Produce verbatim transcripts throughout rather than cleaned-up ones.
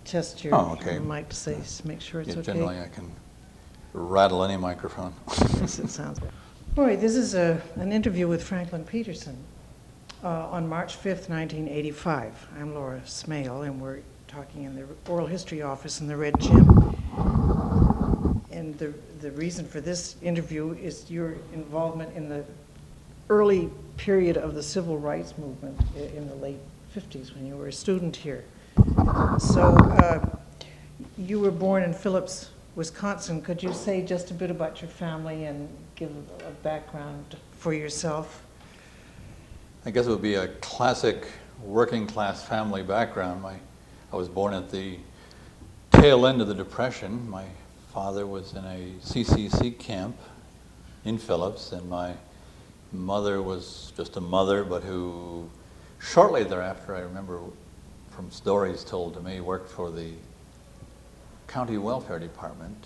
test your, oh, okay. your mic to say, make sure it's yeah, okay. Generally, I can rattle any microphone. Yes, it sounds good. All right, this is a, an interview with Franklin Peterson uh, on March fifth, nineteen eighty-five. I'm Laura Smale, and we're talking in the oral history office in the Red Gym. And the, the reason for this interview is your involvement in the early period of the civil rights movement in the late fifties when you were a student here. So uh, you were born in Phillips, Wisconsin. Could you say just a bit about your family and give a background for yourself? I guess it would be a classic working class family background. My, I was born at the tail end of the Depression. My father was in a C C C camp in Phillips, and my mother was just a mother, but who shortly thereafter, I remember from stories told to me, worked for the county welfare department.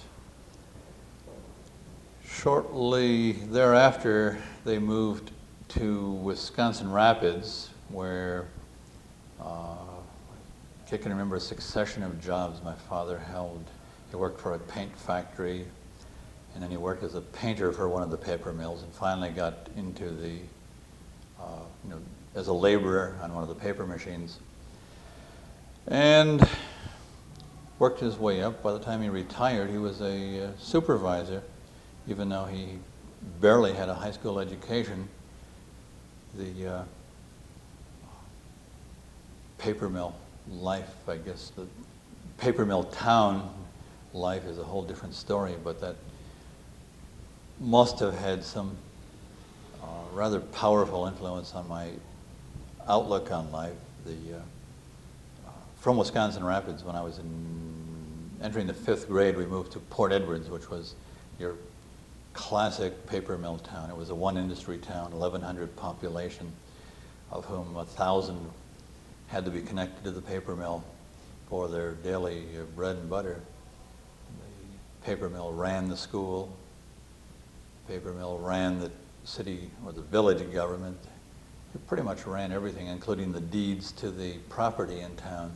Shortly thereafter, they moved to Wisconsin Rapids, where uh, I can remember a succession of jobs my father held. He worked for a paint factory, and then he worked as a painter for one of the paper mills, and finally got into the, uh, you know, as a laborer on one of the paper machines. And worked his way up. By the time he retired, he was a uh, supervisor, even though he barely had a high school education. The uh, paper mill life, I guess, the paper mill town life is a whole different story, but that must have had some uh, rather powerful influence on my outlook on life. The uh, From Wisconsin Rapids, when I was in, entering the fifth grade, we moved to Port Edwards, which was your classic paper mill town. It was a one industry town, eleven hundred population, of whom one thousand had to be connected to the paper mill for their daily uh, bread and butter. The paper mill ran the school. The paper mill ran the city or the village government. It pretty much ran everything, including the deeds to the property in town.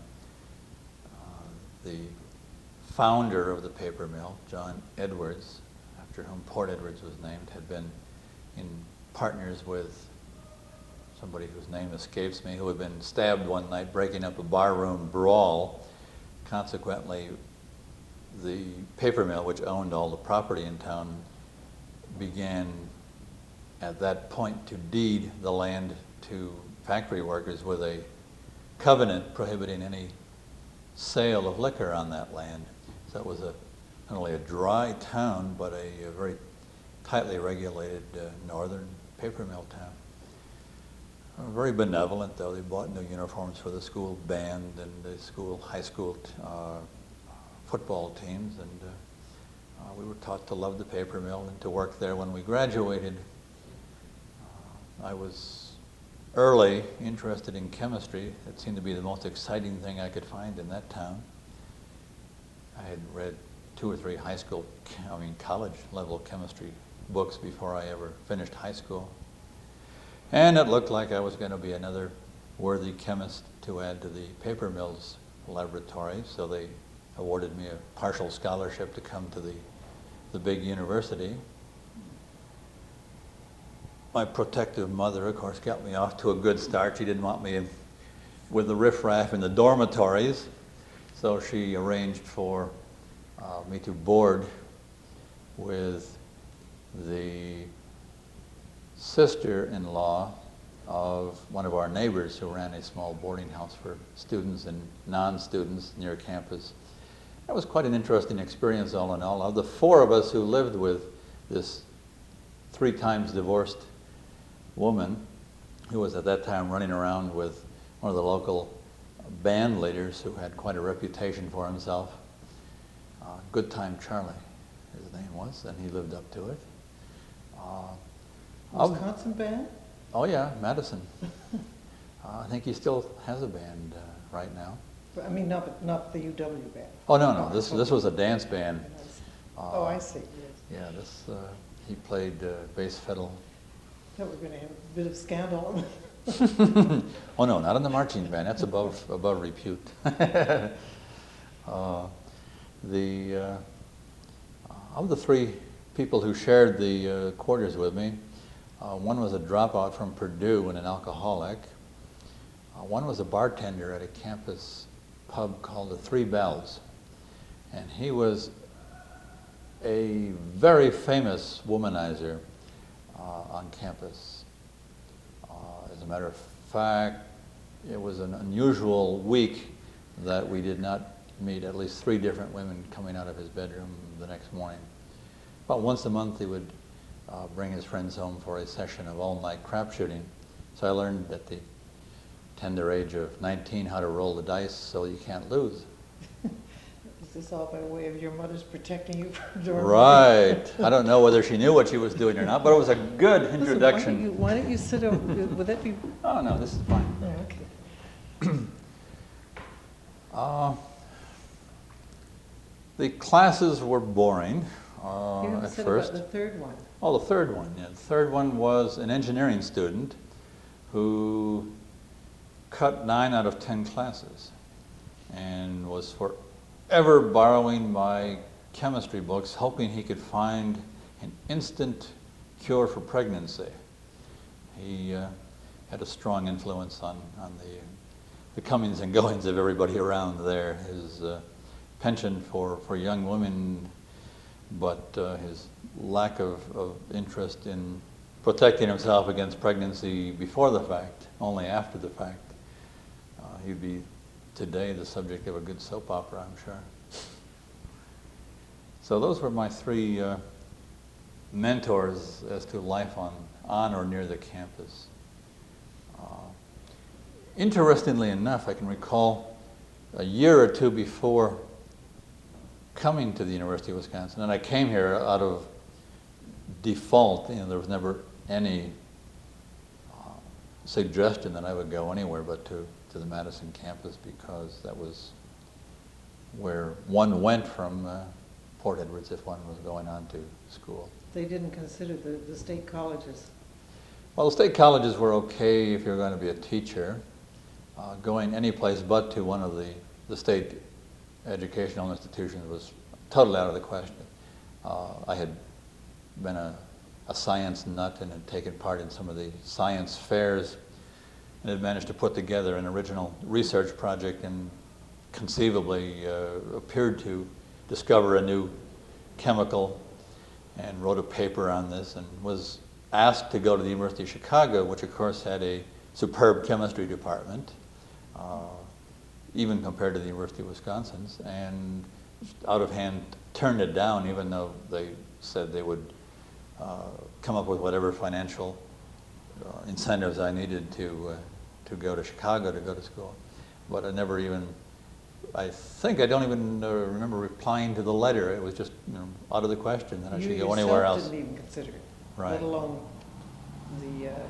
The founder of the paper mill, John Edwards, after whom Port Edwards was named, had been in partners with somebody whose name escapes me, who had been stabbed one night breaking up a barroom brawl. Consequently, the paper mill, which owned all the property in town, began at that point to deed the land to factory workers with a covenant prohibiting any sale of liquor on that land. So it was a, not only a dry town, but a, a very tightly regulated uh, northern paper mill town. Uh, very benevolent, though. They bought new uniforms for the school band and the school, high school t- uh, football teams, and uh, uh, we were taught to love the paper mill and to work there. When we graduated, uh, I was early interested in chemistry. It seemed to be the most exciting thing I could find in that town. I had read two or three high school, I mean college level chemistry books before I ever finished high school. And it looked like I was going to be another worthy chemist to add to the paper mill's laboratory, so they awarded me a partial scholarship to come to the, the big university. My protective mother, of course, got me off to a good start. She didn't want me with the riffraff in the dormitories, so she arranged for uh, me to board with the sister-in-law of one of our neighbors who ran a small boarding house for students and non-students near campus. That was quite an interesting experience all in all. Of the four of us who lived with this three times divorced woman, who was at that time running around with one of the local band leaders who had quite a reputation for himself, uh, Good Time Charlie, his name was, and he lived up to it. Uh, Wisconsin band? Oh yeah, Madison. uh, I think he still has a band uh, right now. I mean, not not the U W band. Oh no, no, this this was a dance band. Uh, oh, I see. Yes. Yeah, this uh, he played uh, bass fiddle. I thought we were going to have a bit of scandal. Oh no, not in the marching band. That's above above repute. Uh, the uh, of the three people who shared the uh, quarters with me, uh, one was a dropout from Purdue and an alcoholic. Uh, one was a bartender at a campus pub called the Three Bells, and he was a very famous womanizer uh, on campus. Uh, as a matter of fact, it was an unusual week that we did not meet at least three different women coming out of his bedroom the next morning. About once a month he would uh, bring his friends home for a session of all-night crap shooting. So I learned at the tender age of nineteen how to roll the dice so you can't lose. Is this all by way of your mother's protecting you from dormant? Right. I don't know whether she knew what she was doing or not, but it was a good Listen, introduction. why don't you, why don't you sit over, would that be? Oh, no, this is fine. Oh, okay. Uh, the classes were boring uh, You haven't at said first. about the third one. Oh, the third one, yeah. The third one was an engineering student who cut nine out of ten classes and was forever borrowing my chemistry books, hoping he could find an instant cure for pregnancy. He uh, had a strong influence on, on the, the comings and goings of everybody around there. His uh, penchant for, for young women, but uh, his lack of, of interest in protecting himself against pregnancy before the fact, only after the fact. Uh, he'd be today the subject of a good soap opera, I'm sure. So those were my three uh, mentors as to life on, on or near the campus. Uh, interestingly enough, I can recall a year or two before coming to the University of Wisconsin, and I came here out of default. You know, there was never any uh, suggestion that I would go anywhere but to, to the Madison campus, because that was where one went from uh, Port Edwards if one was going on to school. They didn't consider the, the state colleges. Well, the state colleges were okay if you're going to be a teacher. Uh, going any place but to one of the, the state educational institutions was totally out of the question. Uh, I had been a, a science nut and had taken part in some of the science fairs and had managed to put together an original research project and conceivably uh, appeared to discover a new chemical and wrote a paper on this and was asked to go to the University of Chicago, which of course had a superb chemistry department, uh, even compared to the University of Wisconsin's, and out of hand turned it down, even though they said they would uh, come up with whatever financial uh, incentives I needed to uh, to go to Chicago to go to school. But I never even, I think I don't even uh, remember replying to the letter. It was just, you know, out of the question that I should go anywhere else. You yourself didn't even consider it, Right. let alone the, uh,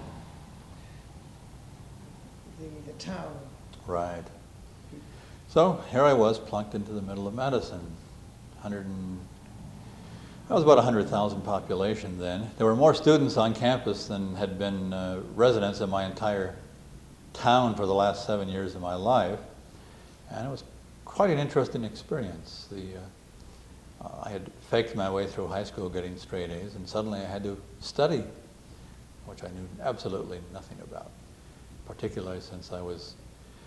the, the town. Right. So here I was, plunked into the middle of Madison. one hundred and, that was about one hundred thousand population then. There were more students on campus than had been uh, residents in my entire town for the last seven years of my life. And it was quite an interesting experience. The, uh, uh, I had faked my way through high school getting straight A's, and suddenly I had to study, which I knew absolutely nothing about, particularly since I was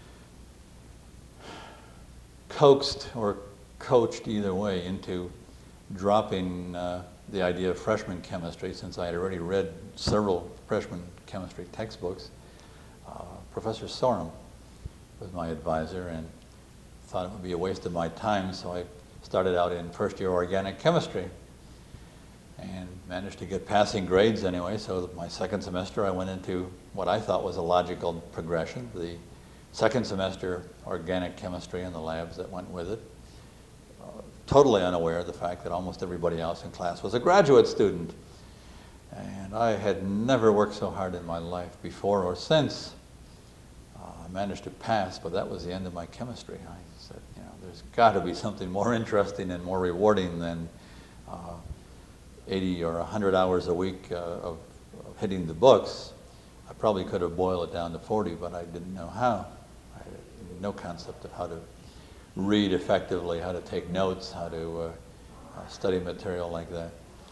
coaxed or coached either way into dropping uh, the idea of freshman chemistry, since I had already read several freshman chemistry textbooks. Uh, Professor Sorum was my advisor and thought it would be a waste of my time, so I started out in first year organic chemistry and managed to get passing grades anyway. So my second semester I went into what I thought was a logical progression, the second semester organic chemistry and the labs that went with it, uh, totally unaware of the fact that almost everybody else in class was a graduate student. And I had never worked so hard in my life before or since. Uh, I managed to pass, but that was the end of my chemistry. I said, you know, there's got to be something more interesting and more rewarding than uh, eighty or one hundred hours a week uh, of, of hitting the books. I probably could have boiled it down to forty, but I didn't know how. I had no concept of how to read effectively, how to take notes, how to uh, uh, study material like that.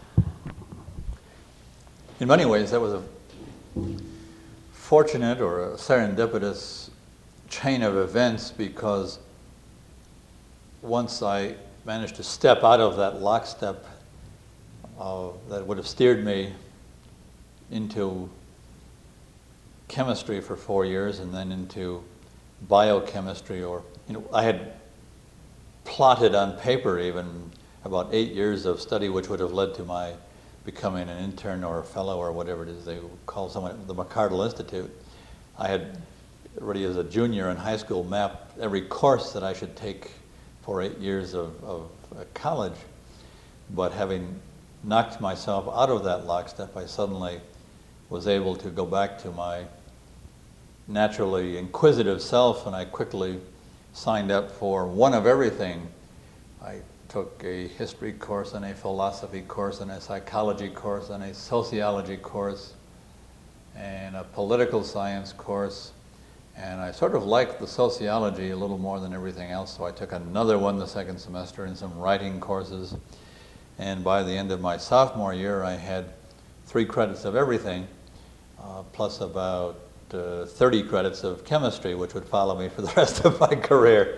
In many ways, that was a fortunate or a serendipitous chain of events, because once I managed to step out of that lockstep uh, that would have steered me into chemistry for four years and then into biochemistry, or, you know, I had plotted on paper even about eight years of study, which would have led to my becoming an intern or a fellow or whatever it is they call someone at the McArdle Institute. I had already as a junior in high school mapped every course that I should take for eight years of, of uh, college, but having knocked myself out of that lockstep, I suddenly was able to go back to my naturally inquisitive self, and I quickly signed up for one of everything. I took a history course and a philosophy course and a psychology course and a sociology course and a political science course, and I sort of liked the sociology a little more than everything else, so I took another one the second semester and some writing courses, and by the end of my sophomore year I had three credits of everything, uh, plus about uh, thirty credits of chemistry, which would follow me for the rest of my career.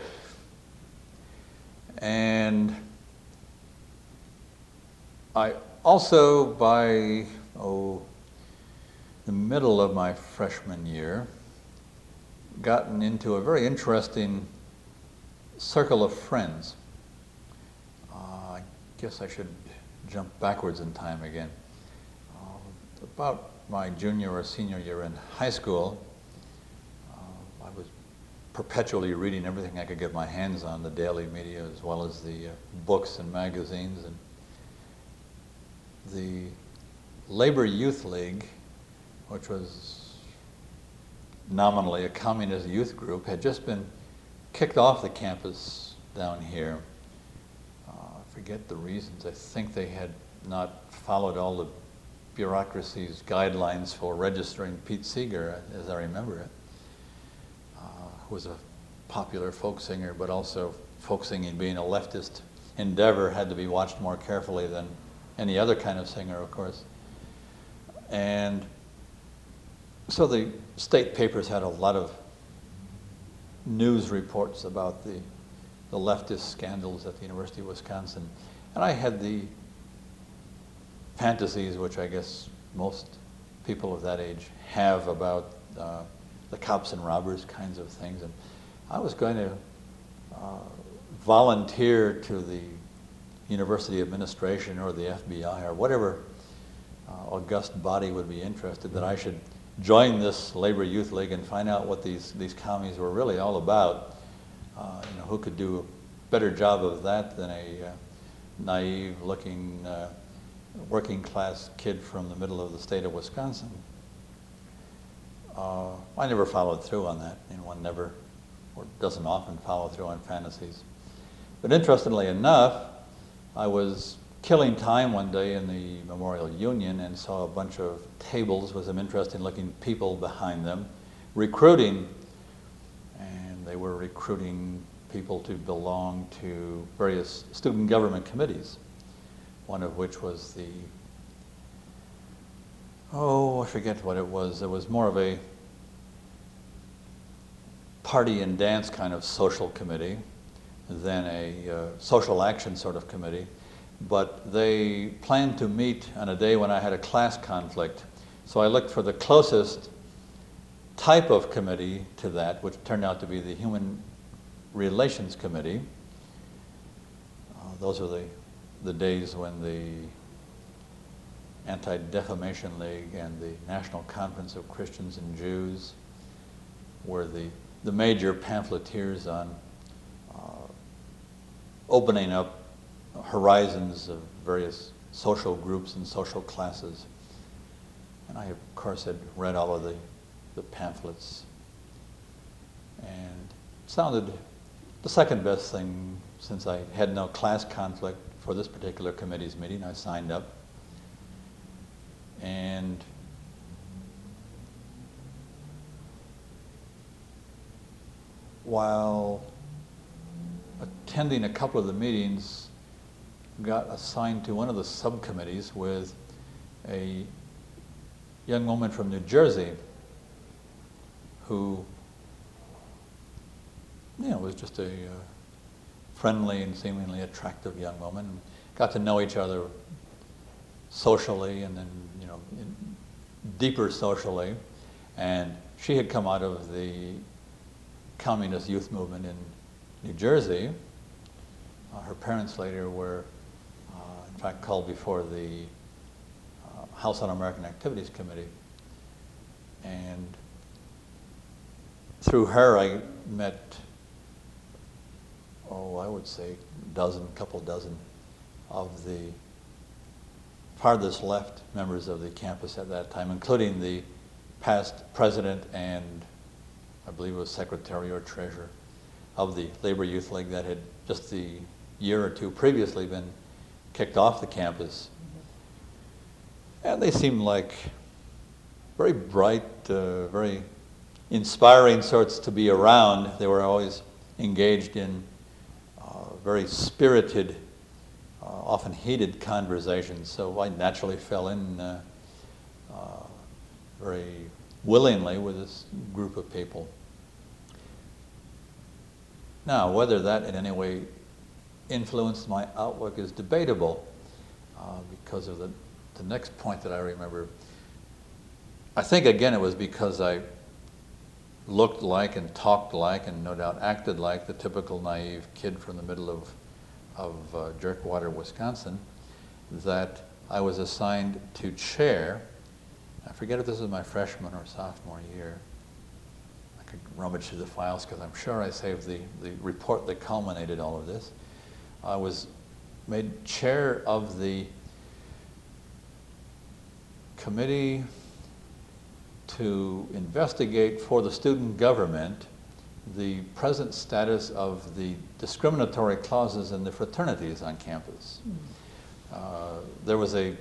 And I also, by oh, the middle of my freshman year, gotten into a very interesting circle of friends. Uh, I guess I should jump backwards in time again. Uh, about my junior or senior year in high school, uh, I was perpetually reading everything I could get my hands on, the daily media as well as the uh, books and magazines. And the Labor Youth League, which was nominally a communist youth group, had just been kicked off the campus down here. Uh, I forget the reasons. I think they had not followed all the bureaucracy's guidelines for registering Pete Seeger, as I remember it, uh, who was a popular folk singer, but also folk singing being a leftist endeavor had to be watched more carefully than any other kind of singer, of course. And so the state papers had a lot of news reports about the, the leftist scandals at the University of Wisconsin. And I had the fantasies, which I guess most people of that age have, about uh, the cops and robbers kinds of things. And I was going to uh, volunteer to the university administration or the F B I or whatever uh, august body would be interested, that I should join this Labor Youth League and find out what these, these commies were really all about. Uh, you know, who could do a better job of that than a uh, naive-looking uh, working-class kid from the middle of the state of Wisconsin. Uh, I never followed through on that, and one never, or doesn't often follow through on fantasies. But interestingly enough, I was killing time one day in the Memorial Union and saw a bunch of tables with some interesting-looking people behind them, recruiting, and they were recruiting people to belong to various student government committees, one of which was the, oh, I forget what it was. It was more of a party and dance kind of social committee than a uh, social action sort of committee. But they planned to meet on a day when I had a class conflict. So I looked for the closest type of committee to that, which turned out to be the Human Relations Committee. Uh, those are the, the days when the Anti-Defamation League and the National Conference of Christians and Jews were the, the major pamphleteers on uh, opening up horizons of various social groups and social classes. And I, of course, had read all of the, the pamphlets, and it sounded the second best thing, since I had no class conflict for this particular committee's meeting. I signed up, and while attending a couple of the meetings, got assigned to one of the subcommittees with a young woman from New Jersey who, you know, was just a uh, friendly and seemingly attractive young woman. Got to know each other socially and then, you know, in, deeper socially. And she had come out of the communist youth movement in New Jersey. Uh, her parents later were, uh, in fact, called before the uh, House Un-American Activities Committee. And through her, I met, oh, I would say a dozen, couple dozen of the farthest left members of the campus at that time, including the past president and I believe it was secretary or treasurer of the Labor Youth League that had just the year or two previously been kicked off the campus. Mm-hmm. And they seemed like very bright, uh, very inspiring sorts to be around. They were always engaged in uh, very spirited, uh, often heated conversations. So I naturally fell in uh, uh, very willingly with this group of people. Now, whether that in any way influenced my outlook is debatable uh, because of the, the next point that I remember. I think, again, it was because I looked like and talked like and no doubt acted like the typical naive kid from the middle of, of uh, Jerkwater, Wisconsin, that I was assigned to chair. I forget if this was my freshman or sophomore year. I could rummage through the files because I'm sure I saved the, the report that culminated all of this. I was made chair of the committee to investigate for the student government the present status of the discriminatory clauses in the fraternities on campus. Mm. Uh, there was a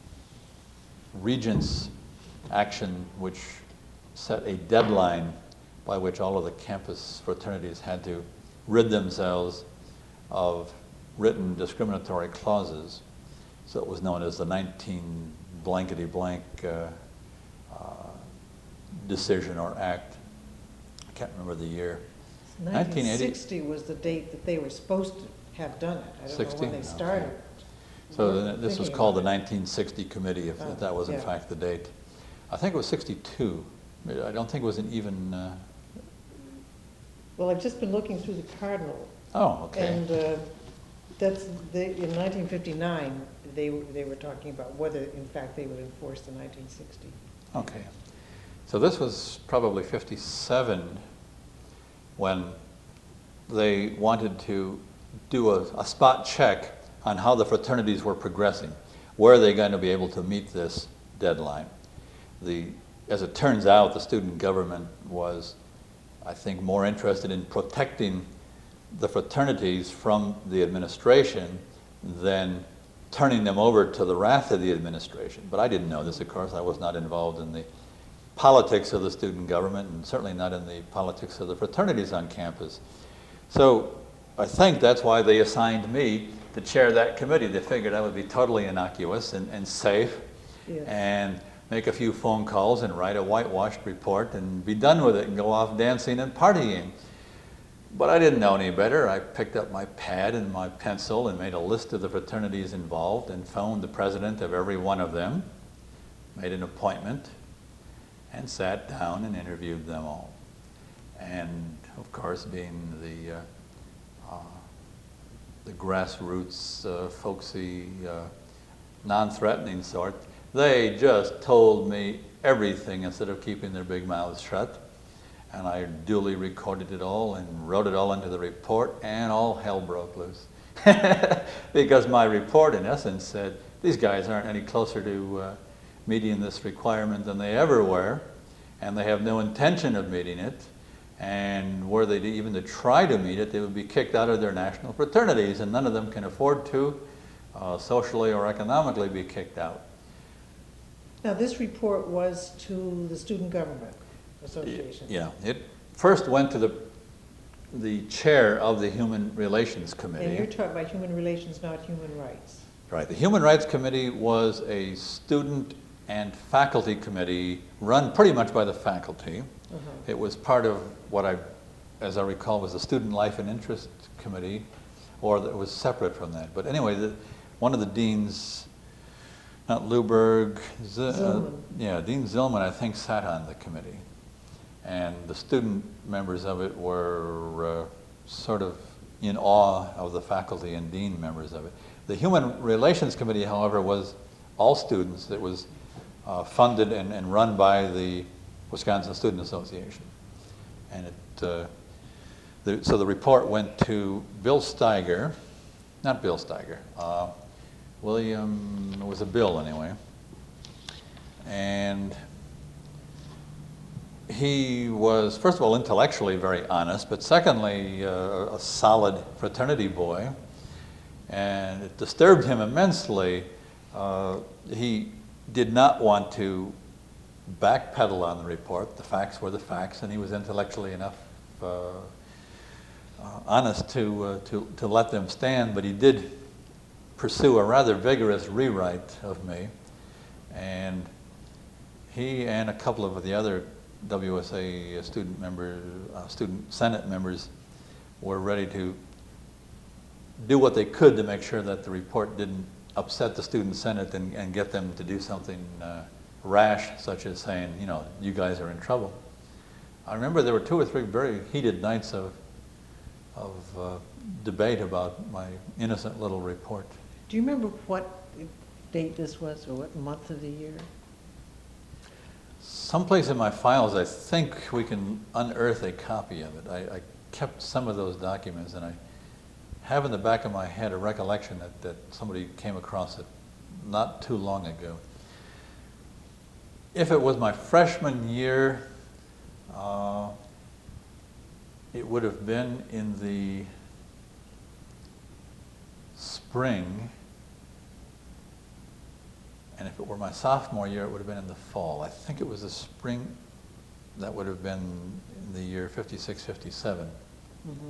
regents action which set a deadline by which all of the campus fraternities had to rid themselves of written discriminatory clauses. So it was known as the nineteen blankety blank uh, uh, decision or act. I can't remember the year. nineteen sixty was the date that they were supposed to have done it. I don't sixty? know when they started. Okay. So then this was called the nineteen sixty committee, if, oh, if that was in yeah. fact the date. I think it was sixty-two. I don't think it was an even. Uh... Well, I've just been looking through the Cardinal. Oh, okay. And uh, that's the, in nineteen fifty-nine. They were they were talking about whether, in fact, they would enforce the nineteen sixty. Okay. So this was probably fifty-seven when they wanted to do a, a spot check on how the fraternities were progressing. Where are they going to be able to meet this deadline? The, as it turns out, the student government was, I think, more interested in protecting the fraternities from the administration than turning them over to the wrath of the administration. But I didn't know this, of course. I was not involved in the politics of the student government and certainly not in the politics of the fraternities on campus. So I think that's why they assigned me to chair that committee. They figured I would be totally innocuous and, and safe, yes, and make a few phone calls and write a whitewashed report and be done with it and go off dancing and partying. But I didn't know any better. I picked up my pad and my pencil and made a list of the fraternities involved and phoned the president of every one of them, made an appointment, and sat down and interviewed them all. And of course, being the uh, uh, the grassroots, uh, folksy, uh, non-threatening sort, they just told me everything instead of keeping their big mouths shut. And I duly recorded it all and wrote it all into the report, and all hell broke loose. Because my report, in essence, said, these guys aren't any closer to uh, meeting this requirement than they ever were, and they have no intention of meeting it. And were they to even to try to meet it, they would be kicked out of their national fraternities, and none of them can afford to, uh, socially or economically, be kicked out. Now, this report was to the Student Government Association. Yeah, it first went to the the chair of the Human Relations Committee. And you're talking about human relations, not human rights. Right. The Human Rights Committee was a student and faculty committee run pretty much by the faculty. Uh-huh. It was part of what I, as I recall, was the Student Life and Interest Committee, or it was separate from that. But anyway, the, one of the deans, not Luberg, Z- uh, yeah, Dean Zillman, I think, sat on the committee. And the student members of it were uh, sort of in awe of the faculty and dean members of it. The Human Relations Committee, however, was all students. It was uh, funded and, and run by the Wisconsin Student Association. And it, uh, the, so the report went to Bill Steiger, not Bill Steiger, uh, William, it was a Bill anyway. And he was, first of all, intellectually very honest, but secondly, uh, a solid fraternity boy. And it disturbed him immensely. Uh, he did not want to backpedal on the report. The facts were the facts, and he was intellectually enough uh, uh, honest to, uh, to, to let them stand, but he did pursue a rather vigorous rewrite of me. And he and a couple of the other W S A student members, uh, student senate members, were ready to do what they could to make sure that the report didn't upset the student senate and, and get them to do something uh, rash, such as saying, you know, you guys are in trouble. I remember there were two or three very heated nights of of uh, debate about my innocent little report. Do you remember what date this was, or what month of the year? Someplace in my files, I think we can unearth a copy of it. I, I kept some of those documents, and I have in the back of my head a recollection that, that somebody came across it not too long ago. If it was my freshman year, uh, it would have been in the spring, and if it were my sophomore year, it would have been in the fall. I think it was the spring. That would have been in the year fifty-six, fifty-seven. Mm-hmm.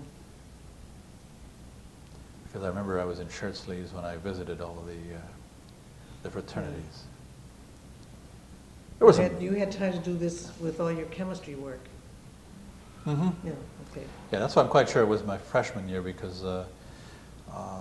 Because I remember I was in shirt sleeves when I visited all of the uh, the fraternities. There was you, some, had, you had time to do this with all your chemistry work. Mm-hmm. Yeah, okay. Yeah, that's why I'm quite sure it was my freshman year, because uh, uh,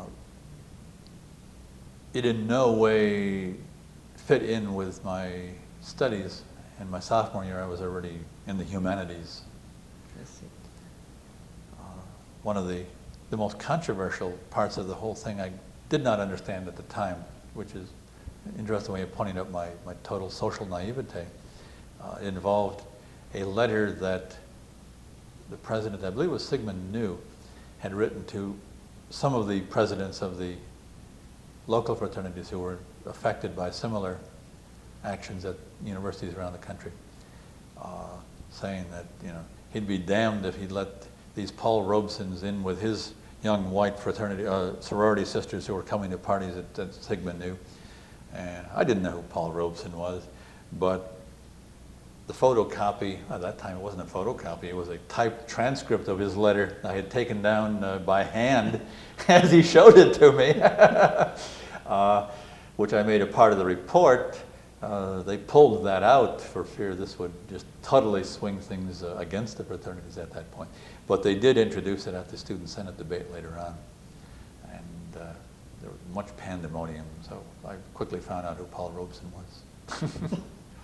it in no way fit in with my studies. In my sophomore year, I was already in the humanities. I see. Uh, one of the, the most controversial parts of the whole thing I did not understand at the time, which is an interesting way of pointing out my, my total social naivete. Uh, it involved a letter that the president, I believe it was Sigmund New, had written to some of the presidents of the local fraternities who were affected by similar actions at universities around the country, uh, saying that, you know, he'd be damned if he'd let these Paul Robesons in with his young white fraternity, uh, sorority sisters who were coming to parties at, at Sigmund New. And I didn't know who Paul Robeson was, but the photocopy, at that time it wasn't a photocopy, it was a typed transcript of his letter I had taken down uh, by hand as he showed it to me, uh, which I made a part of the report. Uh, they pulled that out for fear this would just totally swing things uh, against the fraternities at that point. But they did introduce it at the Student Senate debate later on. And uh, there was much pandemonium, so I quickly found out who Paul Robeson was.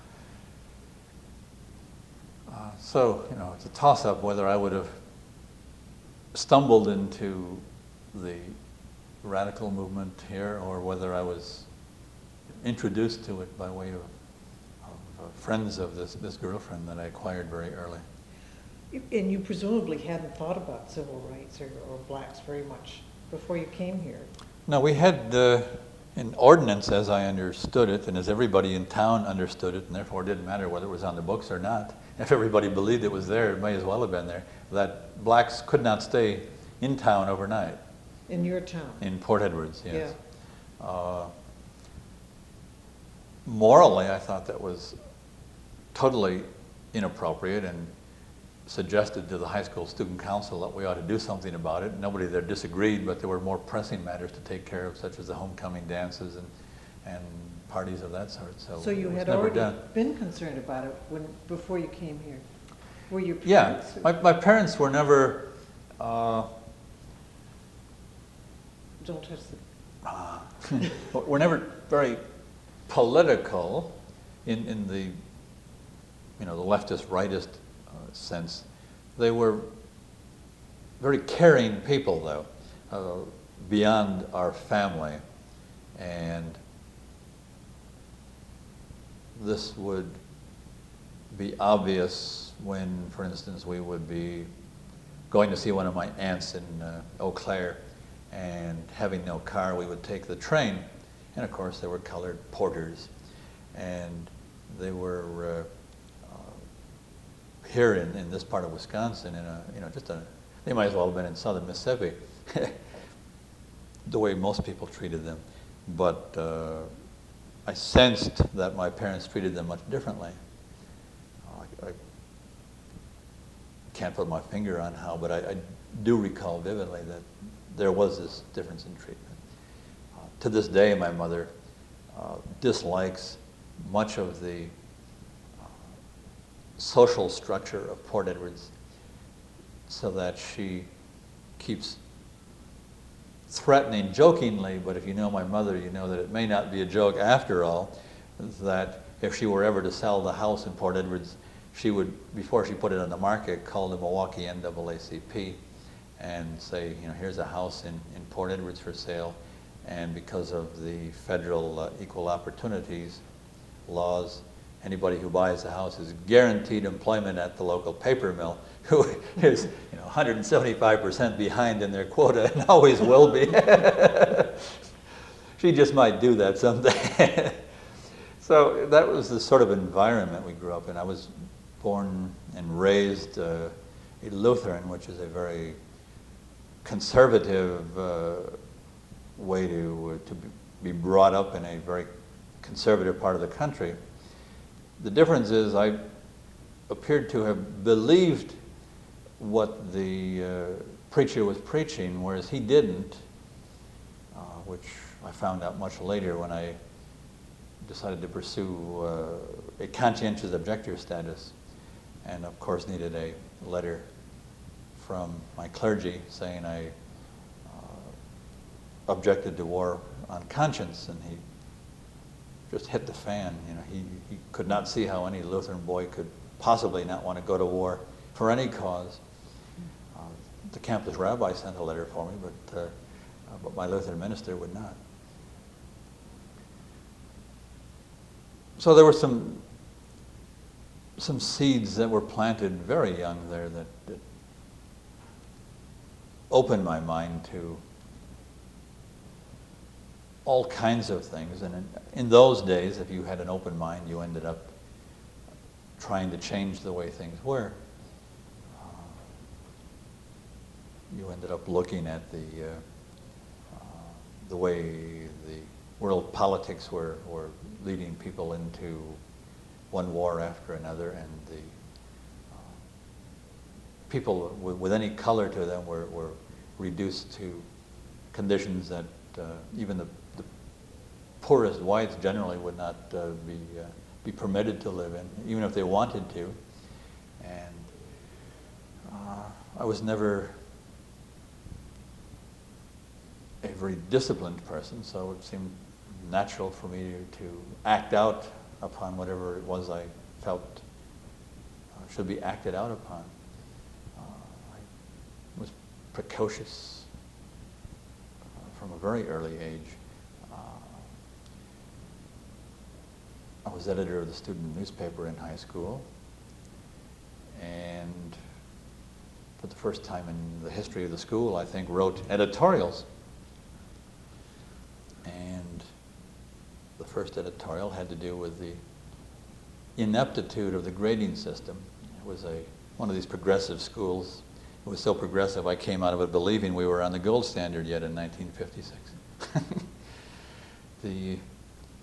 Uh, so, you know, it's a toss-up whether I would have stumbled into the radical movement here or whether I was introduced to it by way of, of uh, friends of this, this girlfriend that I acquired very early. And you presumably hadn't thought about civil rights or, or blacks very much before you came here. No, we had uh, an ordinance as I understood it, and as everybody in town understood it, and therefore it didn't matter whether it was on the books or not. If everybody believed it was there, it may as well have been there, that blacks could not stay in town overnight. In your town? In Port Edwards, yes. Yeah. Uh, morally, I thought that was totally inappropriate and suggested to the high school student council that we ought to do something about it. Nobody there disagreed, but there were more pressing matters to take care of, such as the homecoming dances and, and parties of that sort. So, So you it was had never already done. been concerned about it when, before you came here? Were your Yeah, parents? my, my parents were never, uh, Don't touch the, uh, were never very political in, in the, you know, the leftist, rightist uh, sense. They were very caring people, though, uh, beyond our family. And this would be obvious when, for instance, we would be going to see one of my aunts in uh, Eau Claire, and having no car, we would take the train. And of course, there were colored porters, and they were uh, uh, here in, in this part of Wisconsin, in a, you know, just a, they might as well have been in southern Mississippi, the way most people treated them. But uh, I sensed that my parents treated them much differently. I, I can't put my finger on how, but I, I do recall vividly that there was this difference in treatment. Uh, to this day, my mother uh, dislikes much of the uh, social structure of Port Edwards, so that she keeps threatening jokingly, but if you know my mother, you know that it may not be a joke after all, that if she were ever to sell the house in Port Edwards, she would, before she put it on the market, call the Milwaukee N double A C P and say, you know, here's a house in, in Port Edwards for sale, and because of the federal uh, equal opportunities laws, anybody who buys the house is guaranteed employment at the local paper mill, who is, you know, one hundred seventy-five percent behind in their quota and always will be. She just might do that someday. So that was the sort of environment we grew up in. I was born and raised uh, a Lutheran, which is a very conservative uh, way to, uh, to be brought up in a very conservative part of the country. The difference is I appeared to have believed what the uh, preacher was preaching, whereas he didn't, uh, which I found out much later when I decided to pursue uh, a conscientious objector status, and of course needed a letter from my clergy saying I uh, objected to war on conscience, and he just hit the fan. You know, he, he could not see how any Lutheran boy could possibly not want to go to war for any cause. Uh, the campus rabbi sent a letter for me, but, uh, uh, but my Lutheran minister would not. So there were some some seeds that were planted very young there that, that opened my mind to all kinds of things. And in, in those days, if you had an open mind, you ended up trying to change the way things were. Uh, you ended up looking at the uh, uh, the way the world politics were, were leading people into one war after another, and the uh, people with, with any color to them were, were reduced to conditions that uh, even the, the poorest whites generally would not uh, be uh, be permitted to live in, even if they wanted to. And uh, I was never a very disciplined person, so it seemed natural for me to, to act out upon whatever it was I felt uh, should be acted out upon. Uh, I was precocious uh, from a very early age. Uh, I was editor of the student newspaper in high school, and for the first time in the history of the school, I think, wrote editorials. And the first editorial had to do with the ineptitude of the grading system. It was a one of these progressive schools. It was so progressive I came out of it believing we were on the gold standard yet in nineteen fifty-six. The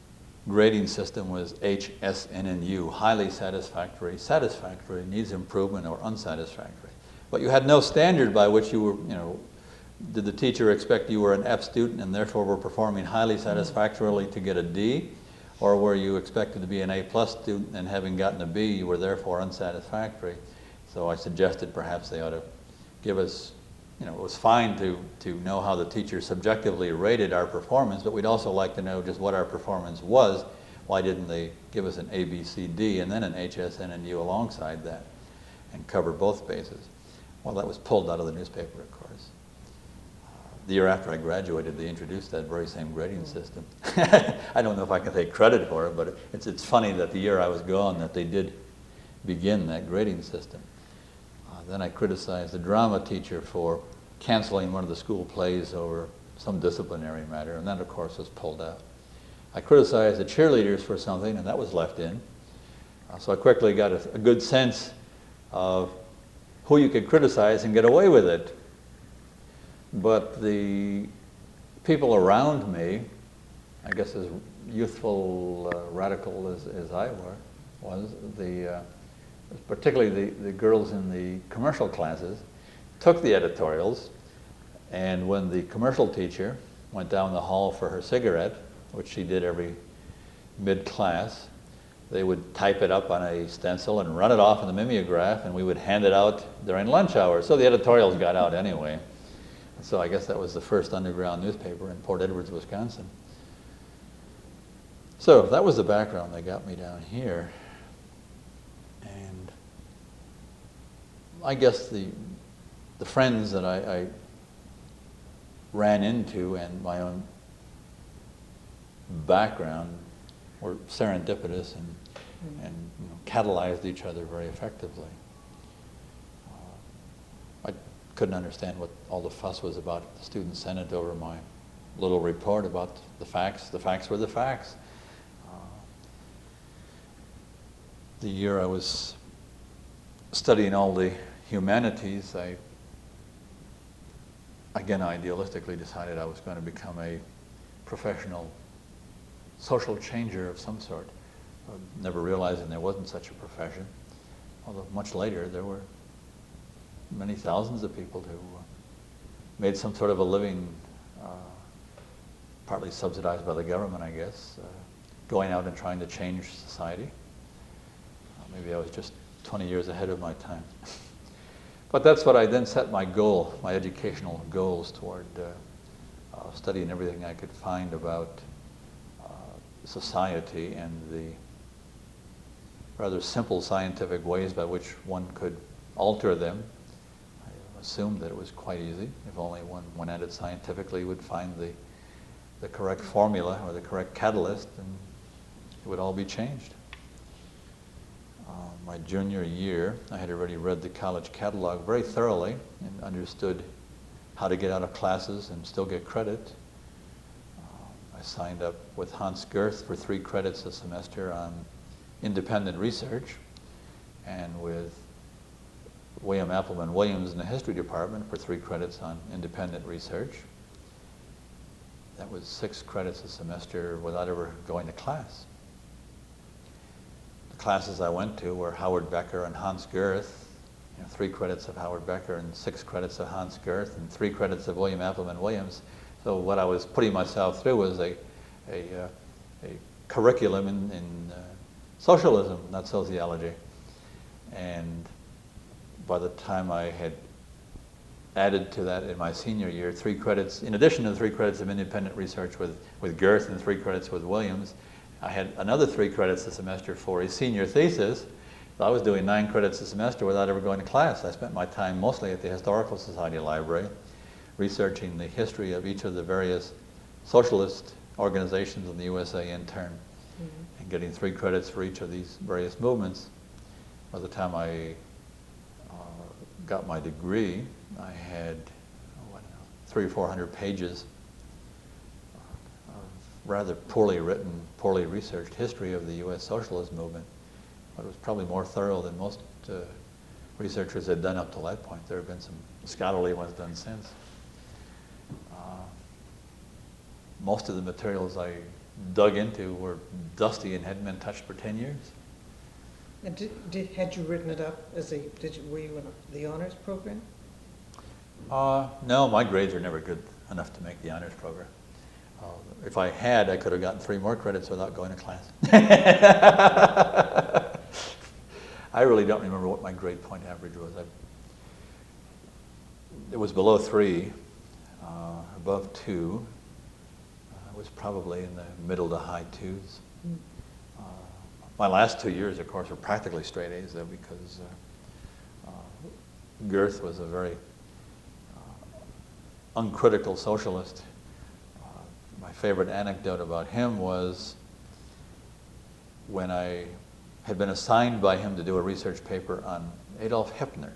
grading system was H, S, N, and U, highly satisfactory, satisfactory, needs improvement, or unsatisfactory. But you had no standard by which you were, you know, did the teacher expect you were an F student and therefore were performing highly satisfactorily to get a D? Or were you expected to be an A plus student and having gotten a B, you were therefore unsatisfactory? So I suggested perhaps they ought to give us, you know, it was fine to, to know how the teacher subjectively rated our performance, but we'd also like to know just what our performance was. Why didn't they give us an A, B, C, D, and then an H, S, N, and U alongside that and cover both bases? Well, that was pulled out of the newspaper, of course. The year after I graduated, they introduced that very same grading system. I don't know if I can take credit for it, but it's, it's funny that the year I was gone that they did begin that grading system. Uh, then I criticized the drama teacher for canceling one of the school plays over some disciplinary matter, and that, of course, was pulled out. I criticized the cheerleaders for something, and that was left in. Uh, so I quickly got a, a good sense of who you could criticize and get away with it. But the people around me, I guess as youthful, uh, radical as, as I were, was, the, uh, particularly the, the girls in the commercial classes, took the editorials, and when the commercial teacher went down the hall for her cigarette, which she did every mid-class, they would type it up on a stencil and run it off in the mimeograph, and we would hand it out during lunch hour. So the editorials got out anyway. So I guess that was the first underground newspaper in Port Edwards, Wisconsin. So that was the background that got me down here. And I guess the the friends that I, I ran into and my own background were serendipitous and, mm-hmm. and you know, catalyzed each other very effectively. Uh, I couldn't understand what all the fuss was about at the Student Senate over my little report about the facts. The facts were the facts. Uh, the year I was studying all the humanities, I again idealistically decided I was going to become a professional social changer of some sort, uh, never realizing there wasn't such a profession. Although much later there were many thousands of people who uh, made some sort of a living, uh, partly subsidized by the government, I guess, uh, going out and trying to change society. Uh, maybe I was just twenty years ahead of my time. But that's what I then set my goal, my educational goals toward uh, uh, studying everything I could find about uh, society and the rather simple scientific ways by which one could alter them. I assumed that it was quite easy. If only one went at it scientifically, would find the, the correct formula or the correct catalyst, and it would all be changed. Uh, my junior year, I had already read the college catalog very thoroughly and understood how to get out of classes and still get credit. Uh, I signed up with Hans Gerth for three credits a semester on independent research, and with William Appleman Williams in the history department for three credits on independent research. That was six credits a semester without ever going to class. The classes I went to were Howard Becker and Hans Gerth, you know, three credits of Howard Becker and six credits of Hans Gerth and three credits of William Appleman Williams. So what I was putting myself through was a, a, uh, a curriculum in, in uh, socialism, not sociology. And by the time I had added to that in my senior year, three credits, in addition to the three credits of independent research with, with Gerth and three credits with Williams, I had another three credits a semester for a senior thesis. So I was doing nine credits a semester without ever going to class. I spent my time mostly at the Historical Society Library, researching the history of each of the various socialist organizations in the U S A in turn, mm-hmm. and getting three credits for each of these various movements. By the time I uh, got my degree, I had oh, I don't know, three or four hundred pages of rather poorly written, poorly researched history of the U S socialist movement. But it was probably more thorough than most uh, researchers had done up to that point. There have been some scholarly ones done since. Uh, most of the materials I dug into were dusty and hadn't been touched for ten years. And did, did, had you written it up as a, did you, were you in the honors program? Uh, no, my grades were never good enough to make the honors program. Uh, if I had, I could have gotten three more credits without going to class. I really don't remember what my grade point average was. I, it was below three, uh, above two. Uh, it was probably in the middle to high twos. Mm. Uh, my last two years, of course, were practically straight A's, though, because uh, uh, Goethe was a very uh, uncritical socialist. Uh, my favorite anecdote about him was when I had been assigned by him to do a research paper on Adolf Heppner,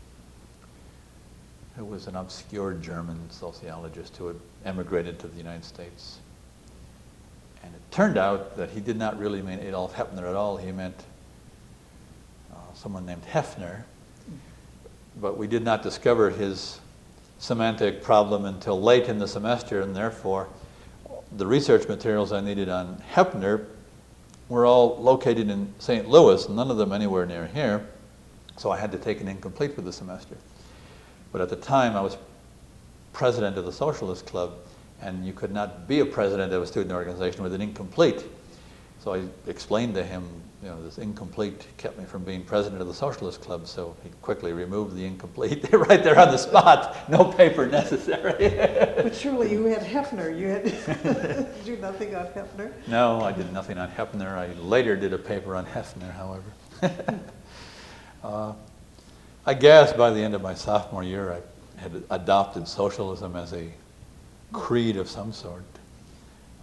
who was an obscure German sociologist who had emigrated to the United States. And it turned out that he did not really mean Adolf Heppner at all. He meant uh, someone named Hefner. But we did not discover his semantic problem until late in the semester, and therefore the research materials I needed on Heppner were all located in Saint Louis, none of them anywhere near here, so I had to take an incomplete for the semester. But at the time, I was president of the Socialist Club, and you could not be a president of a student organization with an incomplete. So I explained to him, you know, this incomplete kept me from being president of the Socialist Club, so he quickly removed the incomplete right there on the spot. No paper necessary. But surely you had Hefner. You had did you do nothing on Hefner? No, I did nothing on Hefner. I later did a paper on Hefner, however. uh, I guess by the end of my sophomore year, I had adopted socialism as a creed of some sort. Uh,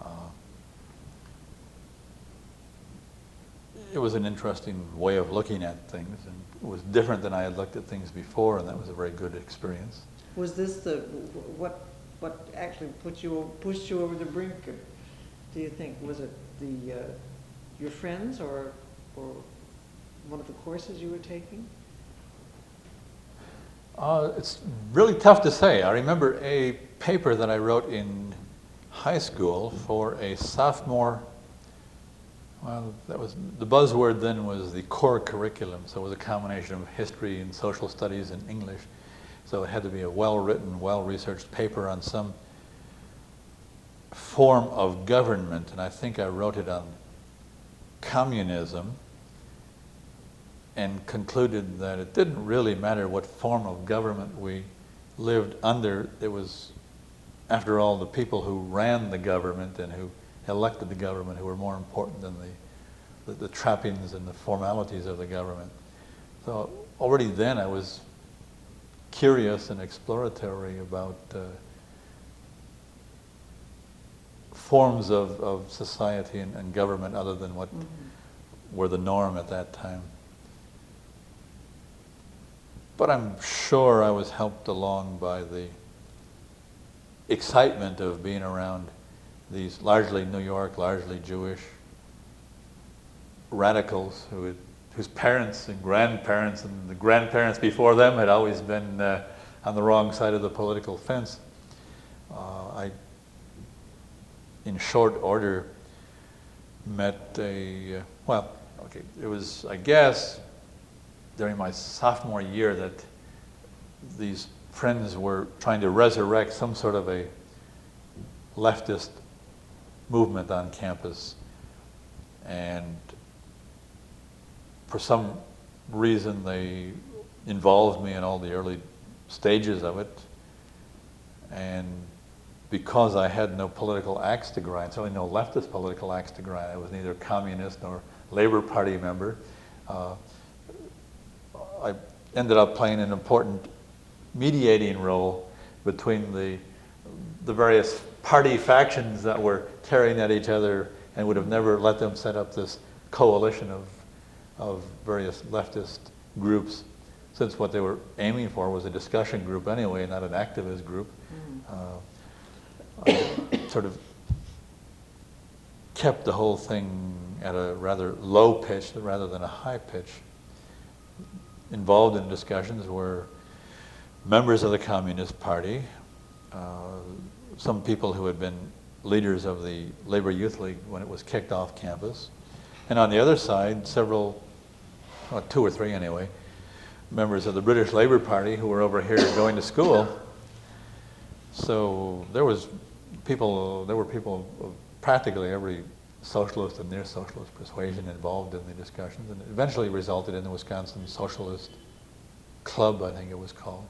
it was an interesting way of looking at things, and it was different than I had looked at things before, and that was a very good experience. Was this the what what actually put you pushed you over the brink? Do you think was it the uh, your friends or or one of the courses you were taking? Uh, it's really tough to say. I remember a paper that I wrote in high school for a sophomore. Well, that was the buzzword then was the core curriculum, so it was a combination of history and social studies and English. So it had to be a well-written, well-researched paper on some form of government, and I think I wrote it on communism and concluded that it didn't really matter what form of government we lived under. It was, after all, the people who ran the government and who elected the government who were more important than the, the, the trappings and the formalities of the government. So already then I was curious and exploratory about uh, forms of, of society and, and government other than what mm-hmm. were the norm at that time. But I'm sure I was helped along by the excitement of being around these largely New York, largely Jewish radicals who had, whose parents and grandparents and the grandparents before them had always been uh, on the wrong side of the political fence. Uh, I, in short order, met a, uh, well, okay, it was, I guess, during my sophomore year that these friends were trying to resurrect some sort of a leftist movement on campus, and for some reason they involved me in all the early stages of it, and because I had no political axe to grind, certainly no leftist political axe to grind, I was neither communist nor Labor Party member, uh, I ended up playing an important mediating role between the the various party factions that were tearing at each other and would have never let them set up this coalition of of various leftist groups, since what they were aiming for was a discussion group anyway, not an activist group. Mm. Uh, I sort of kept the whole thing at a rather low pitch rather than a high pitch. Involved in discussions were members of the Communist Party, uh, some people who had been leaders of the Labor Youth League when it was kicked off campus. And on the other side, several, well, two or three anyway, members of the British Labour Party who were over here going to school. So there was people, there were people of practically every socialist and near-socialist persuasion involved in the discussions, and it eventually resulted in the Wisconsin Socialist Club, I think it was called.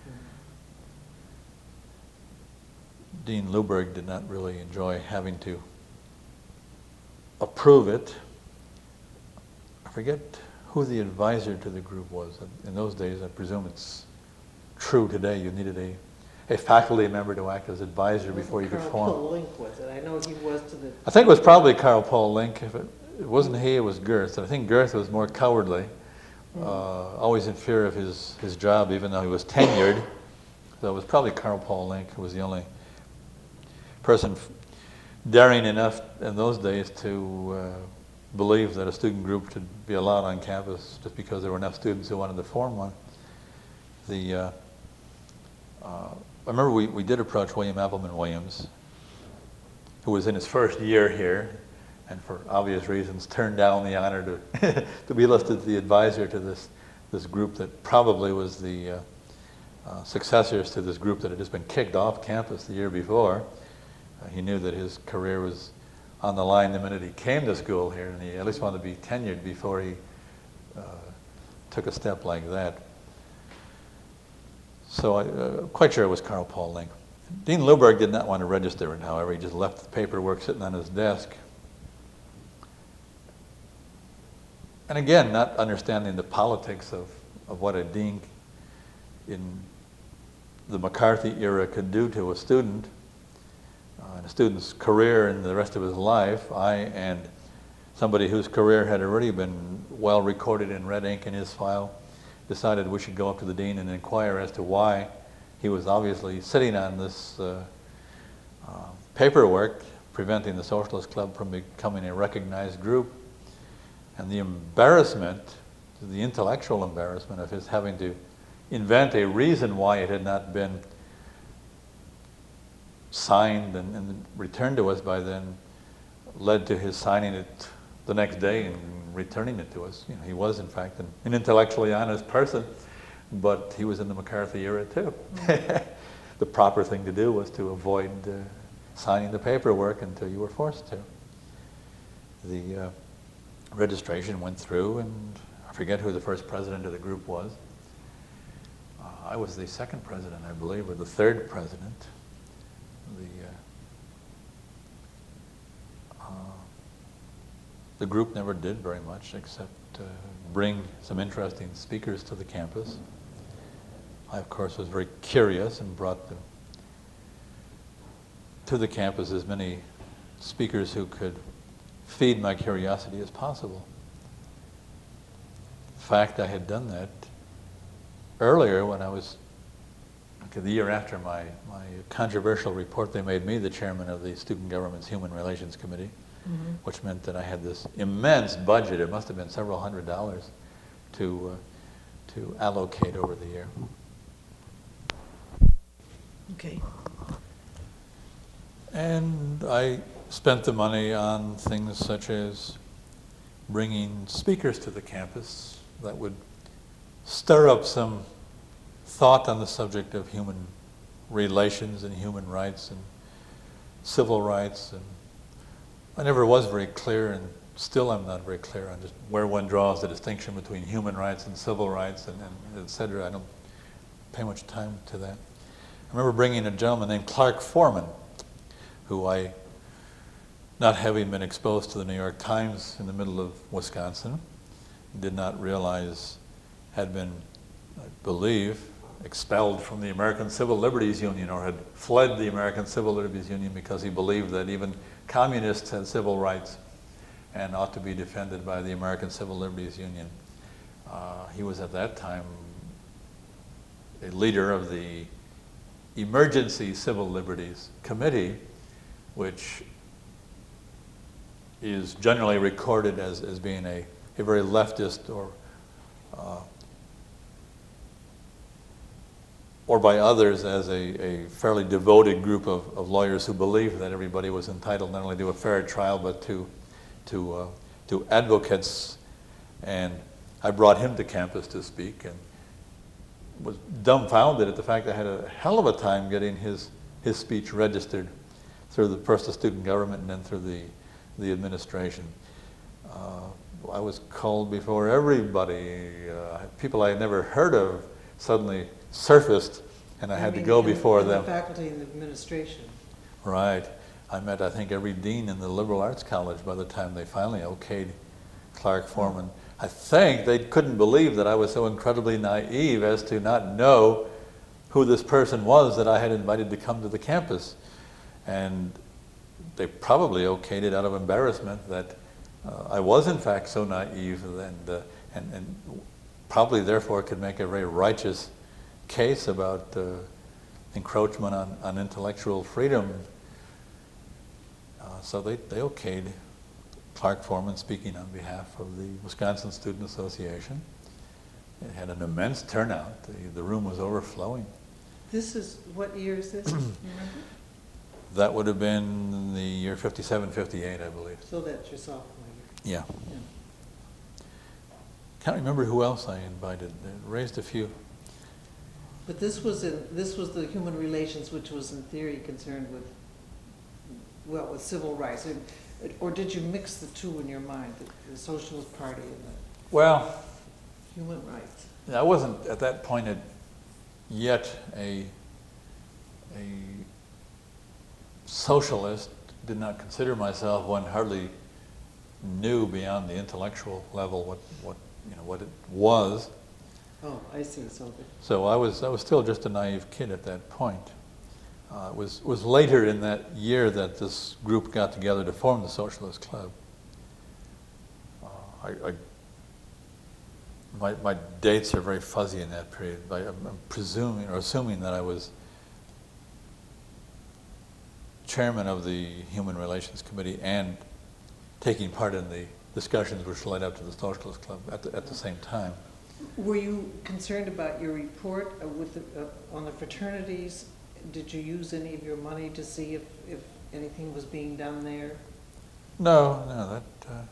Dean Luberg did not really enjoy having to approve it. I forget who the advisor to the group was. In those days, I presume it's true today, you needed a, a faculty member to act as advisor before you could form. Carl Paul Link was it? I know he was to the... I think it was probably Carl Paul Link. If it, it wasn't he, it was Girth. I think Girth was more cowardly, mm. uh, always in fear of his, his job, even though he was tenured. So it was probably Carl Paul Link who was the only person daring enough in those days to uh, believe that a student group should be allowed on campus just because there were enough students who wanted to form one. The uh, uh, I remember we, we did approach William Appleman Williams, who was in his first year here, and for obvious reasons turned down the honor to to be listed as the advisor to this this group that probably was the uh, uh, successors to this group that had just been kicked off campus the year before. Uh, he knew that his career was on the line the minute he came to school here, and he at least wanted to be tenured before he uh, took a step like that. So I'm uh, quite sure it was Carl Paul Link. Dean Luberg did not want to register it, however. He just left the paperwork sitting on his desk. And again, not understanding the politics of, of what a dean in the McCarthy era could do to a student, uh, and a student's career and the rest of his life, I and somebody whose career had already been well recorded in red ink in his file, decided we should go up to the dean and inquire as to why he was obviously sitting on this uh, uh, paperwork preventing the Socialist Club from becoming a recognized group. And the embarrassment, the intellectual embarrassment of his having to invent a reason why it had not been signed and, and returned to us by then led to his signing it the next day and returning it to us. You know, he was, in fact, an, an intellectually honest person, but he was in the McCarthy era, too. Mm-hmm. The proper thing to do was to avoid uh, signing the paperwork until you were forced to. The uh, registration went through, and I forget who the first president of the group was. Uh, I was the second president, I believe, or the third president. The uh, uh, the group never did very much except uh, bring some interesting speakers to the campus. I, of course, was very curious and brought the, to the campus as many speakers who could feed my curiosity as possible. In fact, I had done that earlier when I was, okay, the year after my, my controversial report, they made me the chairman of the Student Government's Human Relations Committee, mm-hmm. which meant that I had this immense budget, it must have been several hundred dollars, to, uh, to allocate over the year. Okay. And I spent the money on things such as bringing speakers to the campus that would stir up some thought on the subject of human relations and human rights and civil rights. And I never was very clear, and still I'm not very clear on just where one draws the distinction between human rights and civil rights and, and et cetera. I don't pay much time to that. I remember bringing a gentleman named Clark Foreman, who I, not having been exposed to the New York Times in the middle of Wisconsin, did not realize had been, I believe, expelled from the American Civil Liberties Union, or had fled the American Civil Liberties Union because he believed that even communists had civil rights and ought to be defended by the American Civil Liberties Union. Uh, he was at that time a leader of the Emergency Civil Liberties Committee, which is generally recorded as, as being a, a very leftist or uh, or by others as a, a fairly devoted group of, of lawyers who believed that everybody was entitled not only to a fair trial but to, to, uh, to advocates. And I brought him to campus to speak and was dumbfounded at the fact that I had a hell of a time getting his, his speech registered through the first the student government and then through the, the administration. Uh, I was called before everybody. Uh, people I had never heard of suddenly surfaced, and I, I had mean, to go in, before in them. The faculty and the administration. Right. I met, I think, every dean in the liberal arts college by the time they finally okayed Clark Foreman. I think they couldn't believe that I was so incredibly naive as to not know who this person was that I had invited to come to the campus. And they probably okayed it out of embarrassment that uh, I was in fact so naive and, uh, and, and probably therefore could make a very righteous case about uh, encroachment on, on intellectual freedom. Uh, so they, they okayed Clark Foreman speaking on behalf of the Wisconsin Student Association. It had an immense turnout. The, the room was overflowing. This is, what year is this? You remember? That would have been the year fifty-seven, fifty-eight, I believe. So that's your sophomore year. Yeah. Yeah. Can't remember who else I invited. They raised a few. But this was in, this was the human relations, which was in theory concerned with, well, with civil rights. And, or did you mix the two in your mind, the, the Socialist Party and the well, human rights? I wasn't at that point at, yet a a socialist. Did not consider myself one. Hardly knew beyond the intellectual level what what you know what it was. Oh, I see. So, the so I was I was still just a naive kid at that point. Uh, it was was later in that year that this group got together to form the Socialist Club. Uh, I, I my my dates are very fuzzy in that period. I, I'm, I'm presuming or assuming that I was chairman of the Human Relations Committee and taking part in the discussions which led up to the Socialist Club at the, at the same time. were you concerned about your report uh, with the, uh, on the fraternities? Did you use any of your money to see if, if anything was being done there? No, no, that uh,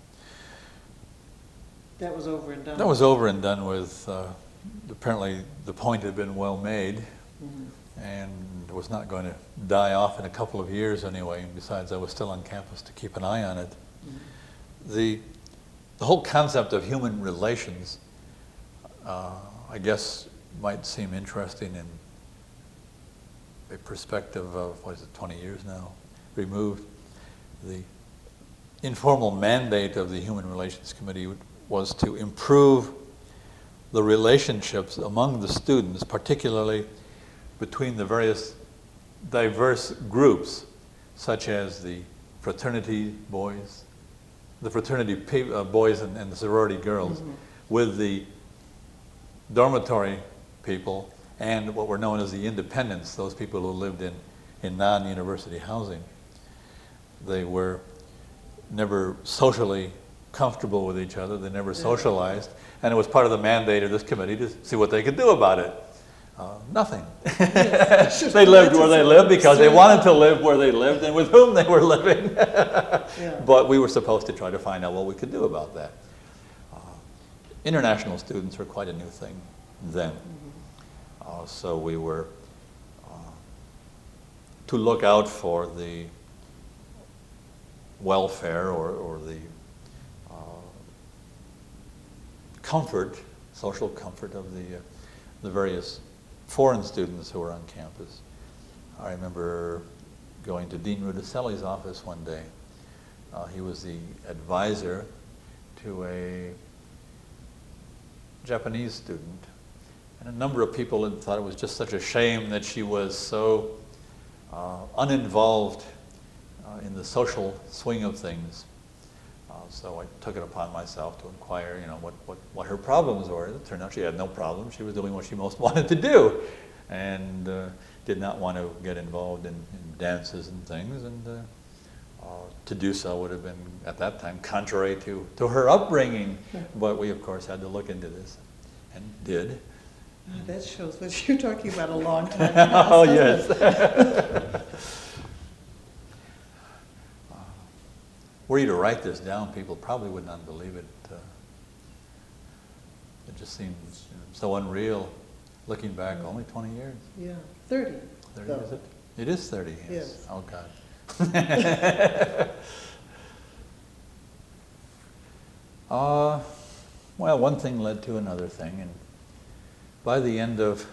that was over and done. That was over and done with. Uh, apparently, the point had been well made, mm-hmm. and was not going to die off in a couple of years anyway. Besides, I was still on campus to keep an eye on it. Mm-hmm. The the whole concept of human relations, uh, I guess, might seem interesting in a perspective of, what is it, twenty years now removed. The informal mandate of the Human Relations Committee was to improve the relationships among the students, particularly between the various diverse groups, such as the fraternity boys, the fraternity pe- uh, boys and, and the sorority girls, mm-hmm. with the dormitory people and what were known as the independents, those people who lived in, in non-university housing. They were never socially comfortable with each other. They never socialized. And it was part of the mandate of this committee to see what they could do about it. Uh, nothing. Yes. They lived where they lived because they wanted to live where they lived and with whom they were living. Yeah. But we were supposed to try to find out what we could do about that. Uh, international students were quite a new thing then. Mm-hmm. Uh, so we were uh, to look out for the welfare or, or the uh, comfort, social comfort of the, uh, the various foreign students who were on campus. I remember going to Dean Rudicelli's office one day. Uh, he was the advisor to a Japanese student. And a number of people had thought it was just such a shame that she was so uh, uninvolved uh, in the social swing of things. Uh, so I took it upon myself to inquire, you know, what, what, what her problems were. It turned out she had no problems. She was doing what she most wanted to do, and uh, did not want to get involved in, in dances and things. And uh, uh, to do so would have been, at that time, contrary to, to her upbringing. But we, of course, had to look into this, and did. Oh, that shows what you're talking about, a long time past. Oh, doesn't yes. it? Were you to write this down, people probably would not believe it. Uh, it just seems so unreal, looking back only twenty years. Yeah, thirty. thirty, though. is it? It is thirty, yes. Yes. Oh, God. uh, well, one thing led to another thing, and by the end of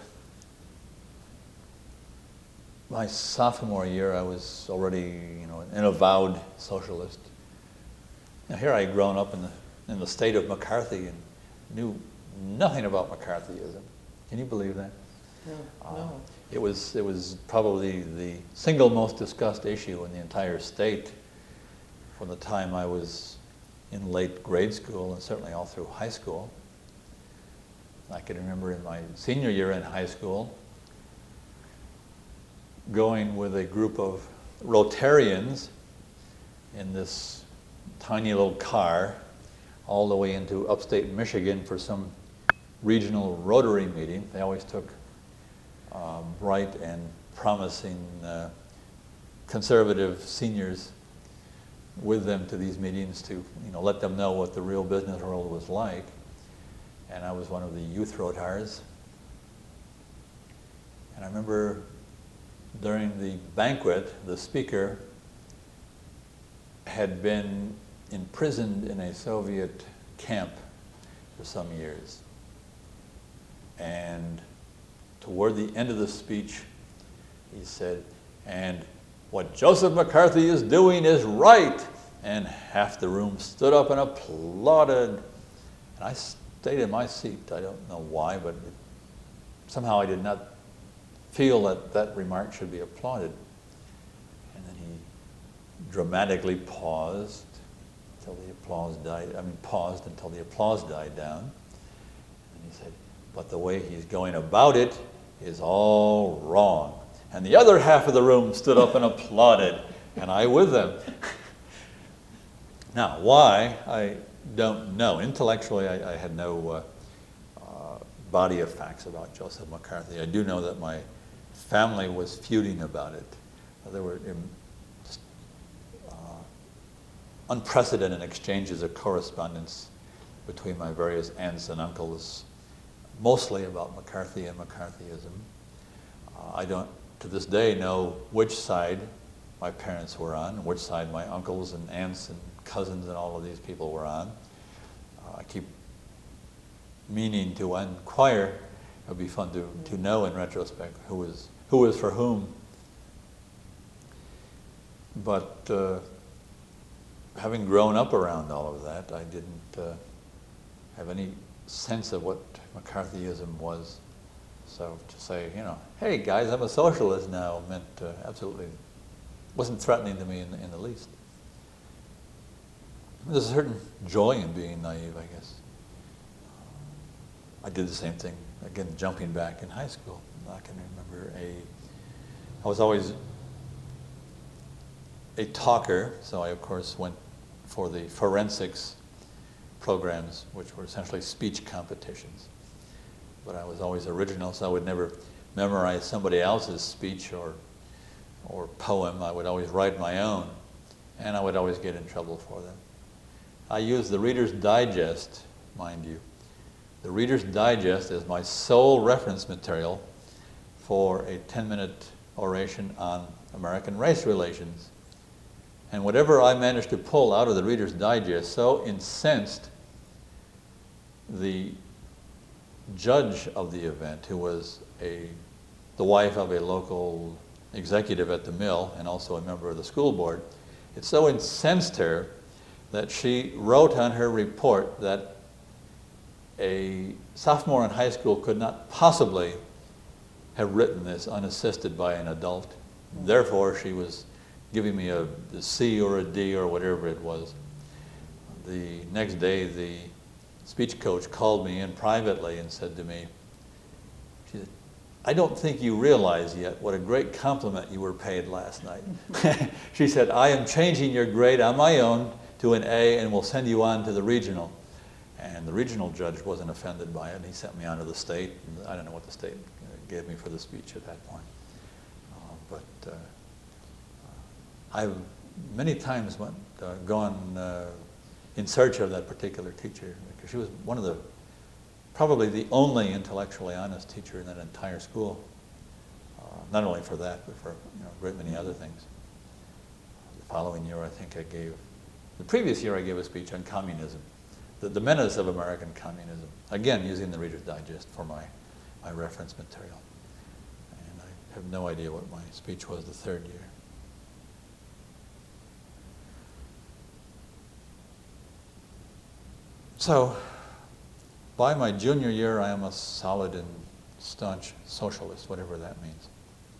my sophomore year, I was already, you know, an avowed socialist. Now, here I had grown up in the in the state of McCarthy and knew nothing about McCarthyism. Can you believe that? No, Uh, no. It was it was probably the single most discussed issue in the entire state from the time I was in late grade school and certainly all through high school. I can remember in my senior year in high school going with a group of Rotarians in this tiny little car all the way into upstate Michigan for some regional Rotary meeting. They always took uh, bright and promising uh, conservative seniors with them to these meetings to, you know, let them know what the real business world was like. And I was one of the youth Rotars. And I remember during the banquet, the speaker had been imprisoned in a Soviet camp for some years. And toward the end of the speech, he said, and what Joseph McCarthy is doing is right. And half the room stood up and applauded. And I stayed in my seat. I don't know why, but it, somehow I did not feel that that remark should be applauded. And then he dramatically paused until the applause died, I mean paused until the applause died down. And he said, but the way he's going about it is all wrong. And the other half of the room stood up and applauded, and I with them. Now, why? I don't know. Intellectually, I, I had no uh, uh, body of facts about Joseph McCarthy. I do know that my family was feuding about it. Uh, there were um, just, uh, unprecedented exchanges of correspondence between my various aunts and uncles, mostly about McCarthy and McCarthyism. Uh, I don't, to this day, know which side my parents were on, and which side my uncles and aunts and cousins and all of these people were on. Uh, I keep meaning to inquire. It would be fun to, to know in retrospect who was who was for whom. But uh, having grown up around all of that, I didn't uh, have any sense of what McCarthyism was. So to say, you know, hey guys, I'm a socialist now, meant uh, absolutely, wasn't threatening to me in, in the least. There's a certain joy in being naive, I guess. I did the same thing, again, jumping back in high school. I can remember a, I was always a talker, so I of course went for the forensics programs, which were essentially speech competitions. But I was always original, so I would never memorize somebody else's speech or or poem. I would always write my own, and I would always get in trouble for them. I used the Reader's Digest, mind you. The Reader's Digest is my sole reference material for a ten-minute oration on American race relations. And whatever I managed to pull out of the Reader's Digest so incensed the judge of the event, who was a the wife of a local executive at the mill and also a member of the school board, it so incensed her that she wrote on her report that a sophomore in high school could not possibly have written this unassisted by an adult. Therefore, she was giving me a, a C or a D or whatever it was. The next day, the speech coach called me in privately and said to me, she said, I don't think you realize yet what a great compliment you were paid last night. She said, I am changing your grade on my own to an A and will send you on to the regional. And the regional judge wasn't offended by it. He sent me on to the state. And I don't know what the state gave me for the speech at that point. Uh, but uh, I've many times went, uh, gone uh, in search of that particular teacher, because she was one of the, probably the only intellectually honest teacher in that entire school. Uh, not only for that, but for you know, a great many other things. The following year, I think I gave, the previous year I gave a speech on communism, the, the menace of American communism, again using the Reader's Digest for my, my reference material. And I have no idea what my speech was the third year. So, by my junior year, I am a solid and staunch socialist, whatever that means.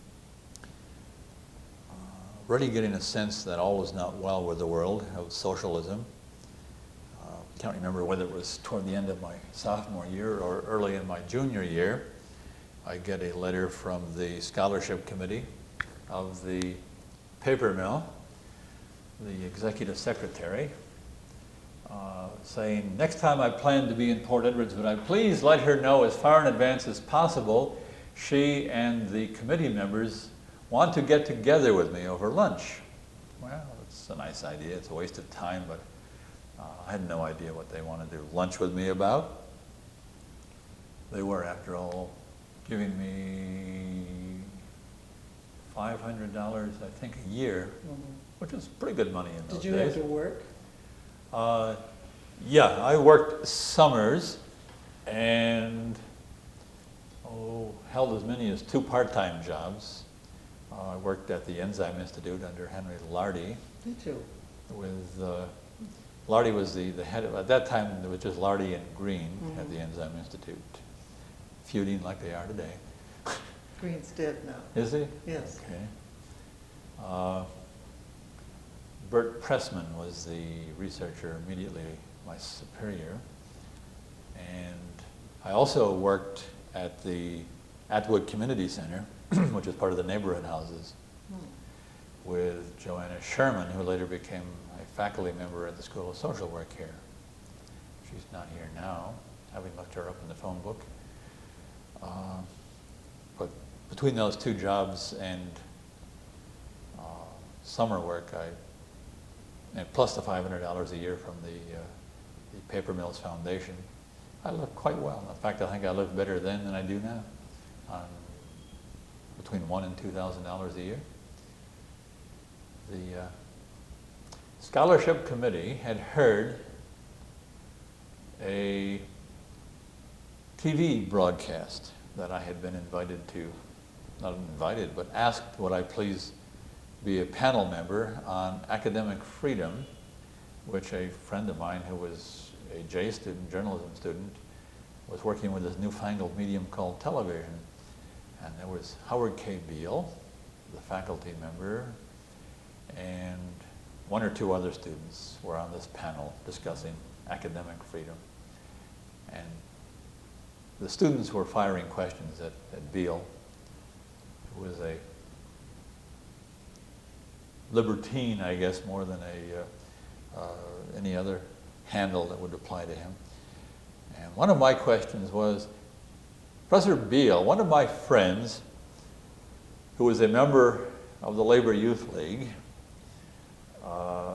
Uh, really getting a sense that all is not well with the world of socialism. I uh, can't remember whether it was toward the end of my sophomore year or early in my junior year. I get a letter from the scholarship committee of the paper mill, the executive secretary, Uh, saying, next time I plan to be in Port Edwards, would I please let her know as far in advance as possible she and the committee members want to get together with me over lunch. Well, it's a nice idea. It's a waste of time, but uh, I had no idea what they wanted to do lunch with me about. They were, after all, giving me five hundred dollars, I think, a year, mm-hmm. which was pretty good money in those days. Did you days. have to work? Uh, yeah, I worked summers and oh, held as many as two part-time jobs. Uh, I worked at the Enzyme Institute under Henry Lardy. Did you? With uh, Lardy was the, the head of, at that time there was just Lardy and Green mm-hmm. at the Enzyme Institute, feuding like they are today. Green's dead now. Is he? Yes. Okay. Uh, Bert Pressman was the researcher immediately my superior. And I also worked at the Atwood Community Center, which is part of the neighborhood houses, hmm. with Joanna Sherman, who later became a faculty member at the School of Social Work here. She's not here now, having looked her up in the phone book. Uh, but between those two jobs and uh, summer work, I and plus the five hundred dollars a year from the, uh, the Paper Mills Foundation, I lived quite well. In fact, I think I lived better then than I do now, on between one and two thousand dollars a year. The uh, scholarship committee had heard a T V broadcast that I had been invited to, not invited, but asked would I please be a panel member on academic freedom, which a friend of mine who was a J student, journalism student, was working with this newfangled medium called television. And there was Howard K. Beale, the faculty member, and one or two other students were on this panel discussing academic freedom. And the students were firing questions at, at Beale, who was a libertine, I guess, more than a uh, uh, any other handle that would apply to him. And one of my questions was, Professor Beale, one of my friends, who was a member of the Labor Youth League, uh,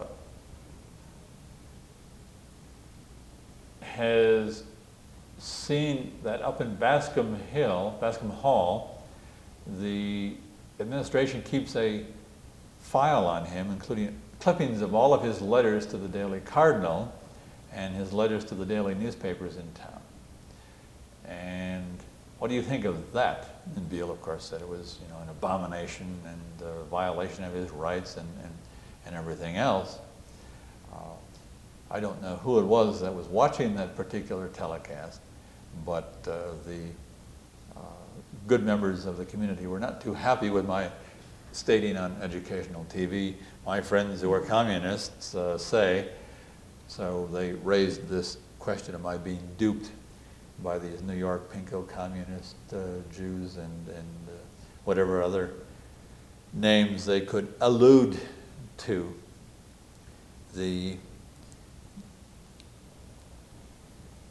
has seen that up in Bascom Hill, Bascom Hall, the administration keeps a file on him, including clippings of all of his letters to the Daily Cardinal and his letters to the daily newspapers in town. And what do you think of that? And Beale, of course, said it was, you know, an abomination and a violation of his rights and, and, and everything else. Uh, I don't know who it was that was watching that particular telecast, but uh, the uh, good members of the community were not too happy with my stating on educational T V, my friends who are communists uh, say, so they raised this question of my being duped by these New York pinko communist uh, Jews and, and uh, whatever other names they could allude to. The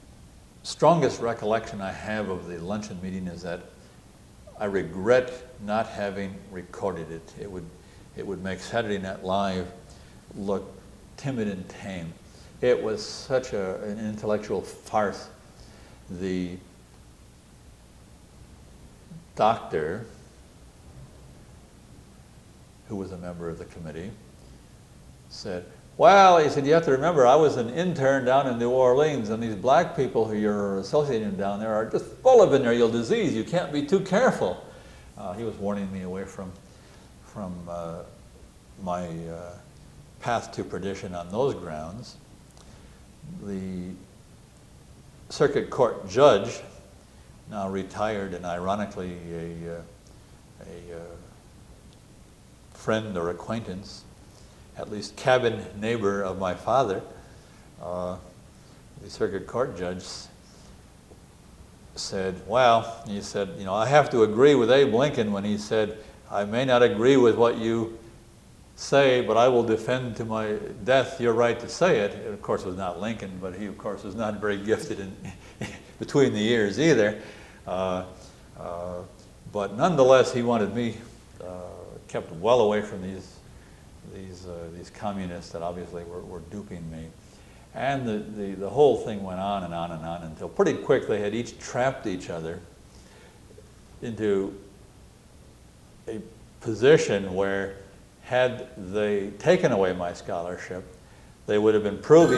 strongest recollection I have of the luncheon meeting is that I regret not having recorded it. It would, it would make Saturday Night Live look timid and tame. It was such a, an intellectual farce. The doctor, who was a member of the committee, said, well, he said, you have to remember, I was an intern down in New Orleans, and these black people who you're associating down there are just full of venereal disease. You can't be too careful. Uh, he was warning me away from, from uh, my uh, path to perdition on those grounds. The circuit court judge, now retired and ironically a, uh, a uh, friend or acquaintance, at least cabin neighbor of my father, uh, the circuit court judge said, well, he said, you know, I have to agree with Abe Lincoln when he said, I may not agree with what you say, but I will defend to my death your right to say it. It, of course, was not Lincoln, but he, of course, was not very gifted in between the ears either. Uh, uh, but nonetheless, he wanted me uh, kept well away from these these uh, these communists that obviously were, were duping me. And the, the, the whole thing went on and on and on until pretty quick they had each trapped each other into a position where had they taken away my scholarship, they would have been proving,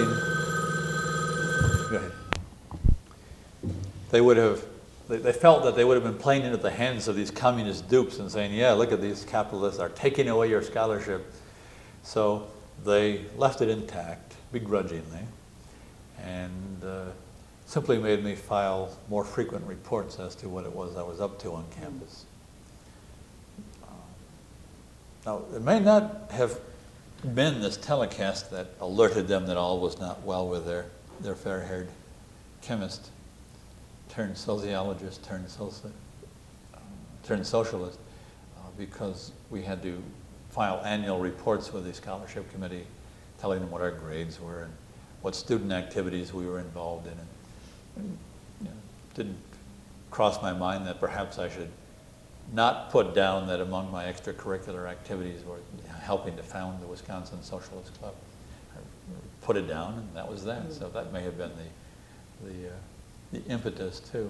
go ahead. They would have, they, they felt that they would have been playing into the hands of these communist dupes and saying, yeah, look at these capitalists are taking away your scholarship. So they left it intact, begrudgingly, and uh, simply made me file more frequent reports as to what it was I was up to on campus. Uh, now, it may not have been this telecast that alerted them that all was not well with their, their fair-haired chemist turned sociologist turned, soci- uh, turned socialist, uh, because we had to file annual reports with the scholarship committee telling them what our grades were and what student activities we were involved in. And, and you know, didn't cross my mind that perhaps I should not put down that among my extracurricular activities were helping to found the Wisconsin Socialist Club. I put it down, and that was that. So that may have been the, the, uh, the impetus, too.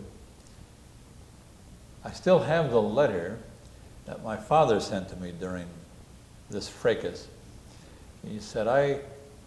I still have the letter that my father sent to me during this fracas. He said, I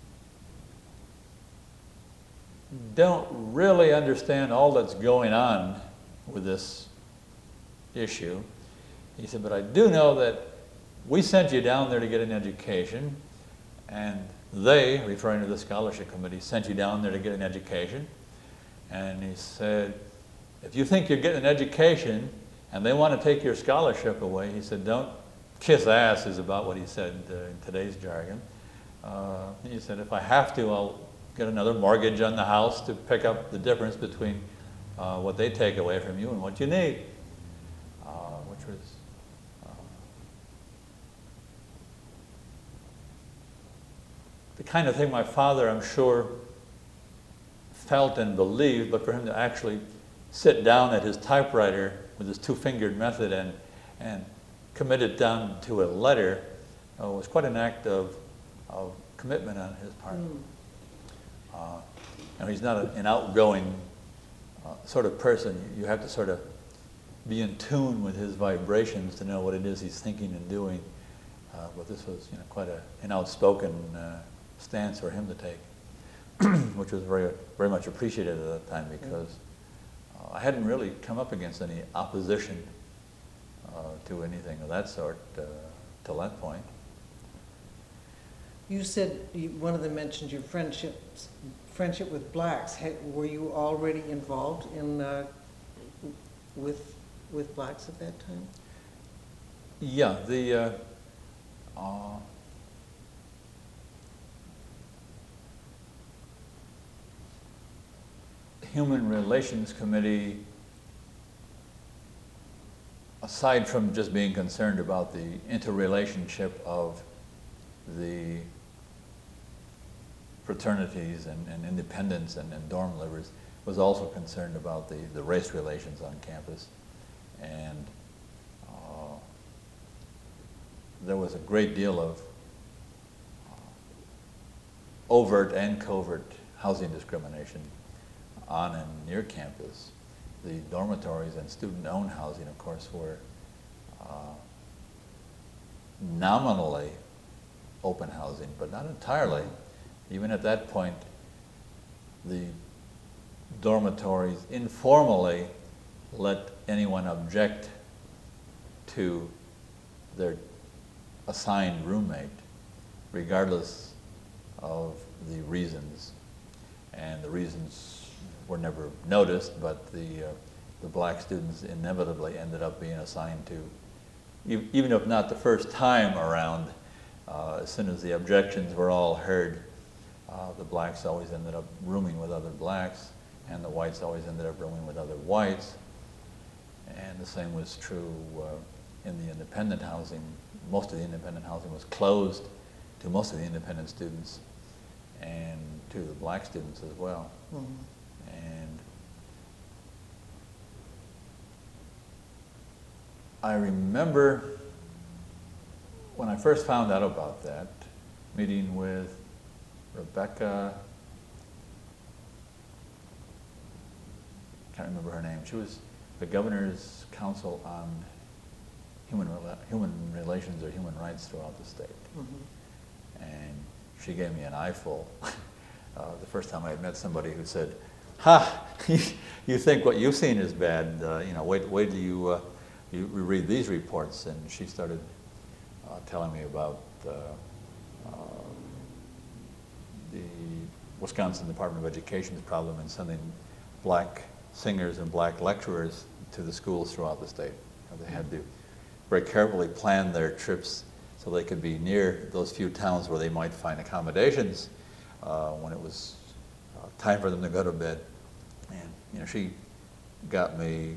don't really understand all that's going on with this issue. He said, but I do know that we sent you down there to get an education, and they, referring to the scholarship committee, sent you down there to get an education. And he said, if you think you're getting an education and they want to take your scholarship away, he said, don't kiss ass, is about what he said uh, in today's jargon. Uh, he said, if I have to, I'll get another mortgage on the house to pick up the difference between uh, what they take away from you and what you need, uh, which was uh, the kind of thing my father, I'm sure, felt and believed, but for him to actually sit down at his typewriter with his two-fingered method and, and commit it down to a letter uh, was quite an act of, of commitment on his part. Mm. Uh, you know, he's not a, an outgoing uh, sort of person. You have to sort of be in tune with his vibrations to know what it is he's thinking and doing. Uh, but this was, you know, quite a, an outspoken uh, stance for him to take, which was very, very much appreciated at that time because uh, I hadn't really come up against any opposition uh, to anything of that sort uh, till that point. You said you, one of them mentioned your friendships, friendship with blacks. Had, were you already involved in uh, with with blacks at that time? Yeah, the uh, uh, Human Relations Committee, aside from just being concerned about the interrelationship of the fraternities and, and independents and, and dorm livers, was also concerned about the, the race relations on campus. And uh, there was a great deal of uh, overt and covert housing discrimination on and near campus. The dormitories and student-owned housing, of course, were uh, nominally open housing, but not entirely. Even at that point, the dormitories informally let anyone object to their assigned roommate, regardless of the reasons. And the reasons were never noticed, but the, uh, the black students inevitably ended up being assigned to, even if not the first time around, uh, as soon as the objections were all heard, uh, the blacks always ended up rooming with other blacks, and the whites always ended up rooming with other whites. And the same was true uh, in the independent housing. Most of the independent housing was closed to most of the independent students and to the black students as well. Mm-hmm. And I remember when I first found out about that, meeting with Rebecca, can't remember her name. She was the governor's council on human rela- human relations or human rights throughout the state. Mm-hmm. And she gave me an eyeful uh, the first time I had met somebody who said, "Ha, you think what you've seen is bad? Uh, you know, wait, wait till you uh, you read these reports." And she started uh, telling me about uh, uh, the Wisconsin Department of Education's problem in sending black singers and black lecturers to the schools throughout the state. You know, they had to very carefully plan their trips so they could be near those few towns where they might find accommodations uh, when it was uh, time for them to go to bed. And you know, she got me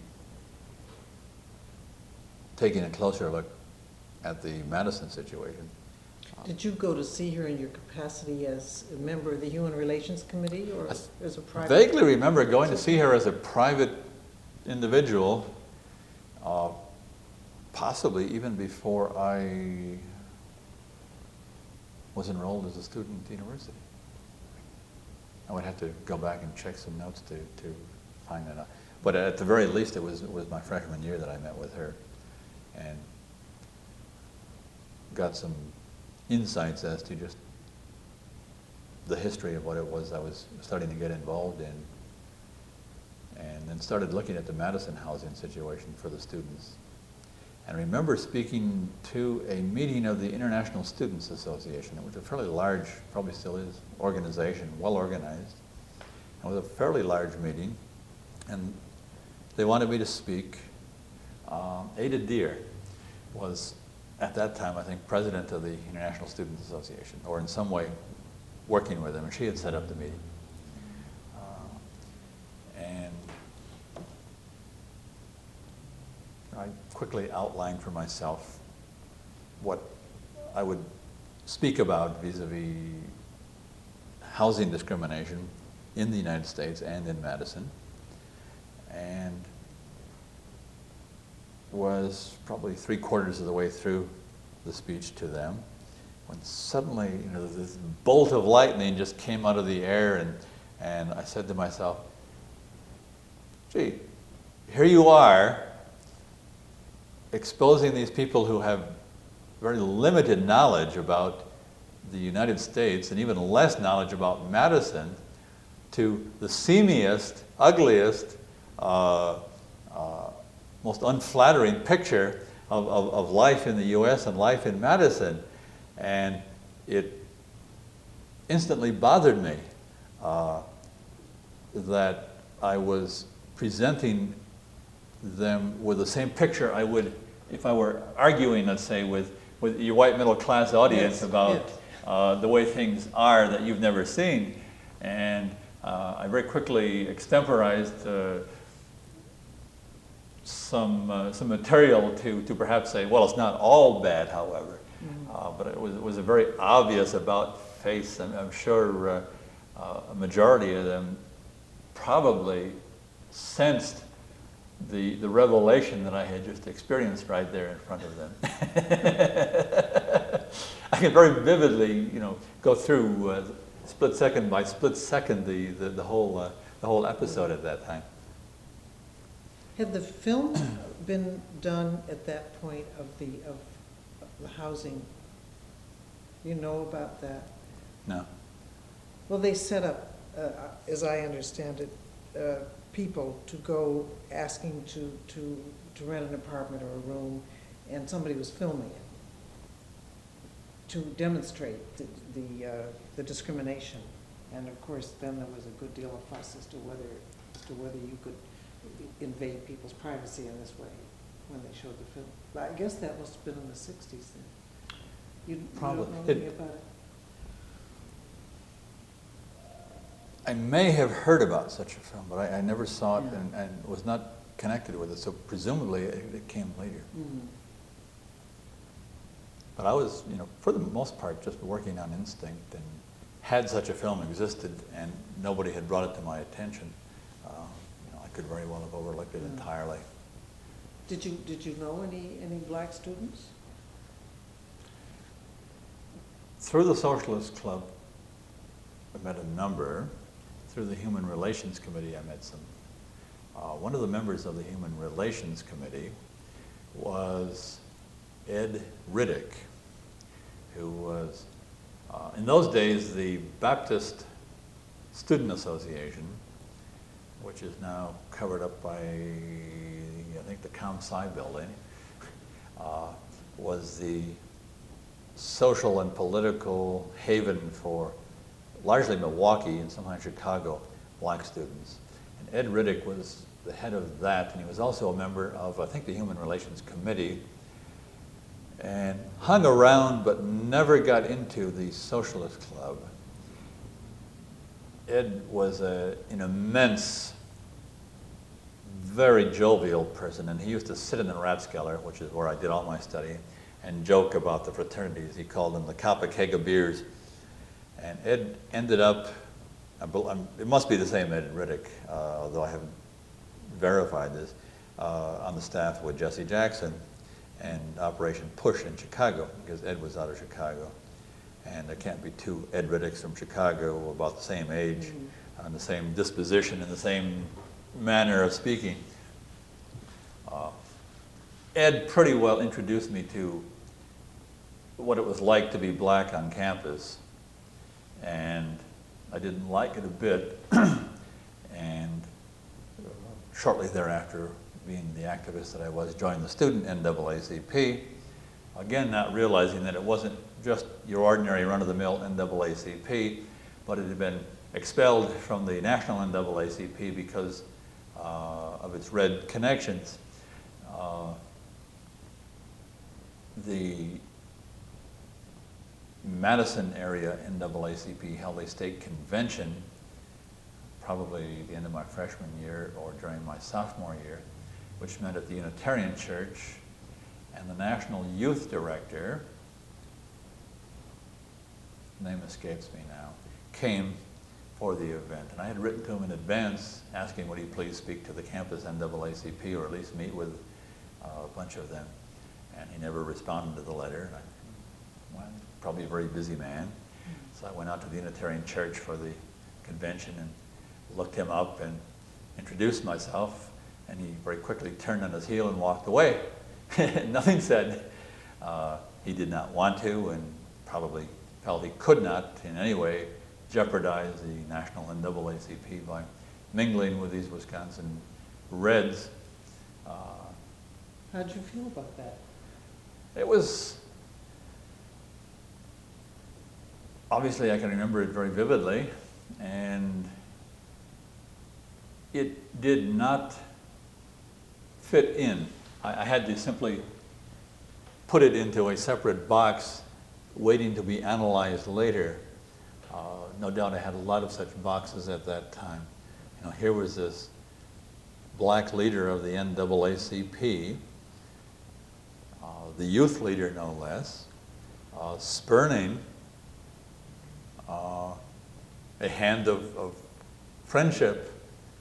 taking a closer look at the Madison situation. Did you go to see her in your capacity as a member of the Human Relations Committee or as, as a private? I vaguely remember going to see her as a private individual, uh, possibly even before I was enrolled as a student at the university. I would have to go back and check some notes to, to find that out. But at the very least, it was, it was my freshman year that I met with her and got some insights as to just the history of what it was I was starting to get involved in, and then started looking at the Madison housing situation for the students. And I remember speaking to a meeting of the International Students Association. It was a fairly large, probably still is, organization, well organized. It was a fairly large meeting, and they wanted me to speak. Um, Ada Deer was, at that time, I think, president of the International Students Association, or in some way working with them, and she had set up the meeting. Uh, and I quickly outlined for myself what I would speak about vis-a-vis housing discrimination in the United States and in Madison, and was probably three quarters of the way through the speech to them when suddenly, you know, this bolt of lightning just came out of the air, and and I said to myself, gee, here you are exposing these people who have very limited knowledge about the United States and even less knowledge about Madison to the seamiest, ugliest, uh, uh, most unflattering picture of, of, of life in the U S and life in Madison. And it instantly bothered me uh, that I was presenting them with the same picture I would if I were arguing, let's say, with, with your white middle class audience yes, about yes. Uh, the way things are that you've never seen. And uh, I very quickly extemporized uh, some uh, some material to, to perhaps say, well, it's not all bad, however. Mm-hmm. uh, but it was, it was a very obvious about face, and I'm sure uh, uh, a majority of them probably sensed the, the revelation that I had just experienced right there in front of them. I can very vividly, you know, go through uh, split second by split second the, the, the, whole, uh, the whole episode at that time. Had the film been done at that point of the, of the housing? You know about that? No. Well, they set up, uh, as I understand it, uh, people to go asking to, to, to rent an apartment or a room, and somebody was filming it to demonstrate the, the, uh, the discrimination. And of course, then there was a good deal of fuss as to whether, as to whether you could invade people's privacy in this way when they showed the film. But I guess that must have been in the sixties then. You, you Probably. don't know anything It, about it? I may have heard about such a film, but I, I never saw it Yeah. and, and was not connected with it, so presumably it, it came later. Mm-hmm. But I was, you know, for the most part, just working on instinct, and had such a film existed and nobody had brought it to my attention, uh, you know, I could very well have overlooked it Mm. entirely. Did you, did you know any, any black students? Through the Socialist Club, I met a number. Through the Human Relations Committee, I met some. Uh, one of the members of the Human Relations Committee was Ed Riddick, who was, uh, in those days, the Baptist Student Association, which is now covered up by, I think, the ComSci building, uh, was the social and political haven for largely Milwaukee and sometimes Chicago black students. And Ed Riddick was the head of that, and he was also a member of, I think, the Human Relations Committee, and hung around but never got into the Socialist Club. Ed was a, an immense, very jovial person, and he used to sit in the Rathskeller, which is where I did all my study, and joke about the fraternities. He called them the Kappa Keg of beers. And Ed ended up, it must be the same Ed Riddick, uh, although I haven't verified this, uh, on the staff with Jesse Jackson and Operation Push in Chicago, because Ed was out of Chicago. And there can't be two Ed Riddicks from Chicago about the same age, mm-hmm. and the same disposition and the same manner of speaking. Uh, Ed pretty well introduced me to what it was like to be black on campus. And I didn't like it a bit. And shortly thereafter, being the activist that I was, joined the student N double A C P. Again, not realizing that it wasn't just your ordinary run-of-the-mill N double A C P, but it had been expelled from the national N double A C P because uh, of its red connections. Uh, the Madison area N double A C P held a state convention, probably the end of my freshman year or during my sophomore year, which met at the Unitarian Church, and the national youth director, name escapes me now, came for the event. And I had written to him in advance asking would he please speak to the campus N double A C P or at least meet with uh, a bunch of them. And he never responded to the letter. And I, well, probably a very busy man. So I went out to the Unitarian Church for the convention and looked him up and introduced myself. And he very quickly turned on his heel and walked away. Nothing said. Uh, he did not want to and probably felt he could not in any way jeopardize the national N double A C P by mingling with these Wisconsin Reds. Uh, How'd you feel about that? It was, obviously I can remember it very vividly, and it did not fit in. I, I had to simply put it into a separate box waiting to be analyzed later. Uh, no doubt I had a lot of such boxes at that time. You know, here was this black leader of the N double A C P, uh, the youth leader no less, uh, spurning uh, a hand of, of friendship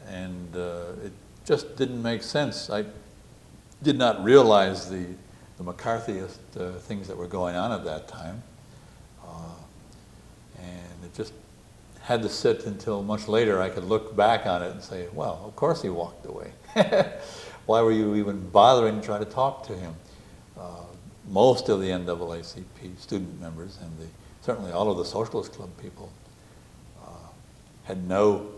and uh, it just didn't make sense. I did not realize the, the McCarthyist uh, things that were going on at that time, uh, and it just had to sit until much later I could look back on it and say, well, of course he walked away. Why were you even bothering to try to talk to him? Uh, most of the N double A C P student members and the, certainly all of the Socialist Club people uh, had no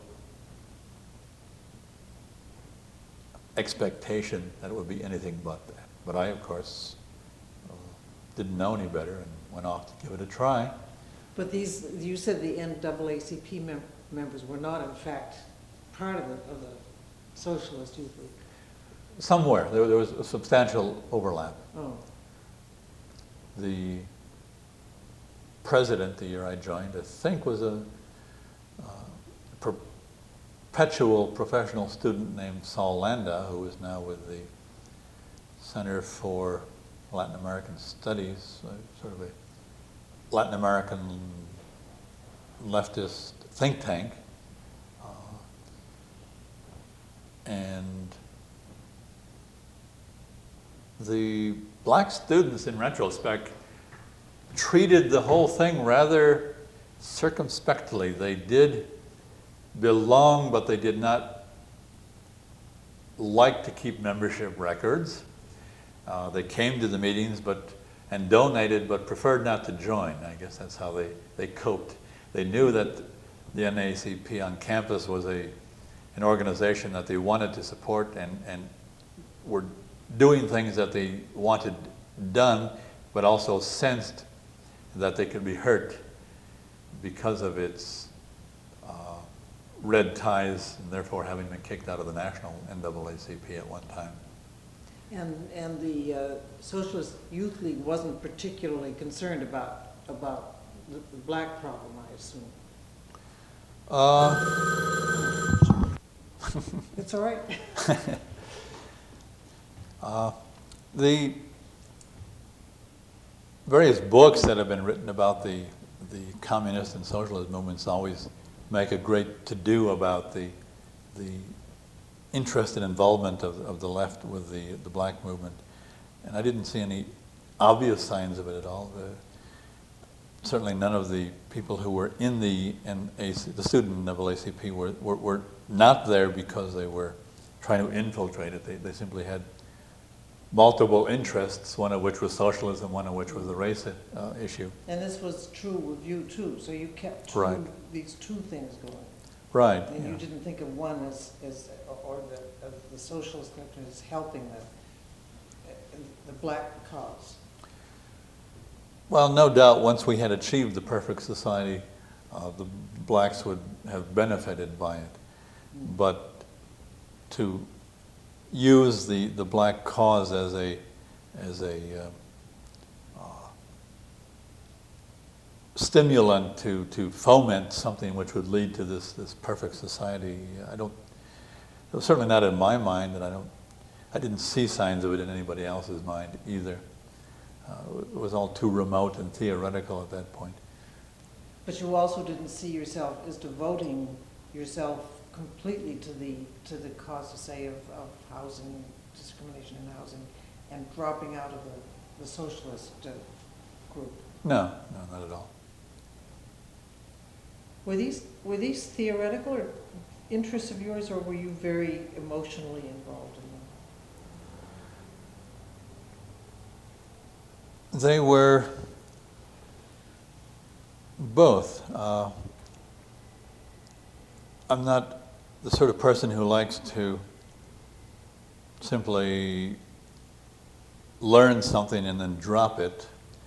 expectation that it would be anything but that. But I, of course, uh, didn't know any better and went off to give it a try. But these, you said the N double A C P mem- members were not, in fact, part of the, of the Socialist Youth League. Somewhere. There, there was a substantial overlap. Oh. The president, the year I joined, I think was a uh, perpetual professional student named Saul Landa, who is now with the Center for Latin American Studies, uh, sort of a Latin American leftist think tank. Uh, and the black students, in retrospect, treated the whole thing rather circumspectly. They did belong, but they did not like to keep membership records. Uh, they came to the meetings but and donated, but preferred not to join. I guess that's how they, they coped. They knew that the N A C P on campus was a an organization that they wanted to support and, and were doing things that they wanted done, but also sensed that they could be hurt because of its uh, red ties and therefore having been kicked out of the national N double A C P at one time. And and the uh, Socialist Youth League wasn't particularly concerned about about the, the black problem, I assume. Uh, It's all right. uh, the various books that have been written about the the communist and socialist movements always make a great to-do about the the interest and involvement of, of the left with the, the black movement. And I didn't see any obvious signs of it at all. The, certainly none of the people who were in the N A C, the student N double A C P were, were, were not there because they were trying to infiltrate it. They, they simply had multiple interests, one of which was socialism, one of which was the race uh, issue. And this was true with you too, so you kept two, Right. these two things going. Right. And yeah. you didn't think of one as, as or the, of the socialist movement as helping the, the black cause. Well, no doubt once we had achieved the perfect society, uh, the blacks would have benefited by it. Mm. But to use the, the black cause as a, as a uh, uh, stimulant to, to foment something which would lead to this, this perfect society, I don't, it was certainly not in my mind, and I don't, I didn't see signs of it in anybody else's mind either. Uh, it was all too remote and theoretical at that point. But you also didn't see yourself as devoting yourself completely to the to the cause, to say, of, of housing, discrimination in housing, and dropping out of the, the socialist uh, group. No, no, not at all. Were these were these theoretical or interests of yours, or were you very emotionally involved in them? They were both. Uh, I'm not the sort of person who likes to simply learn something and then drop it.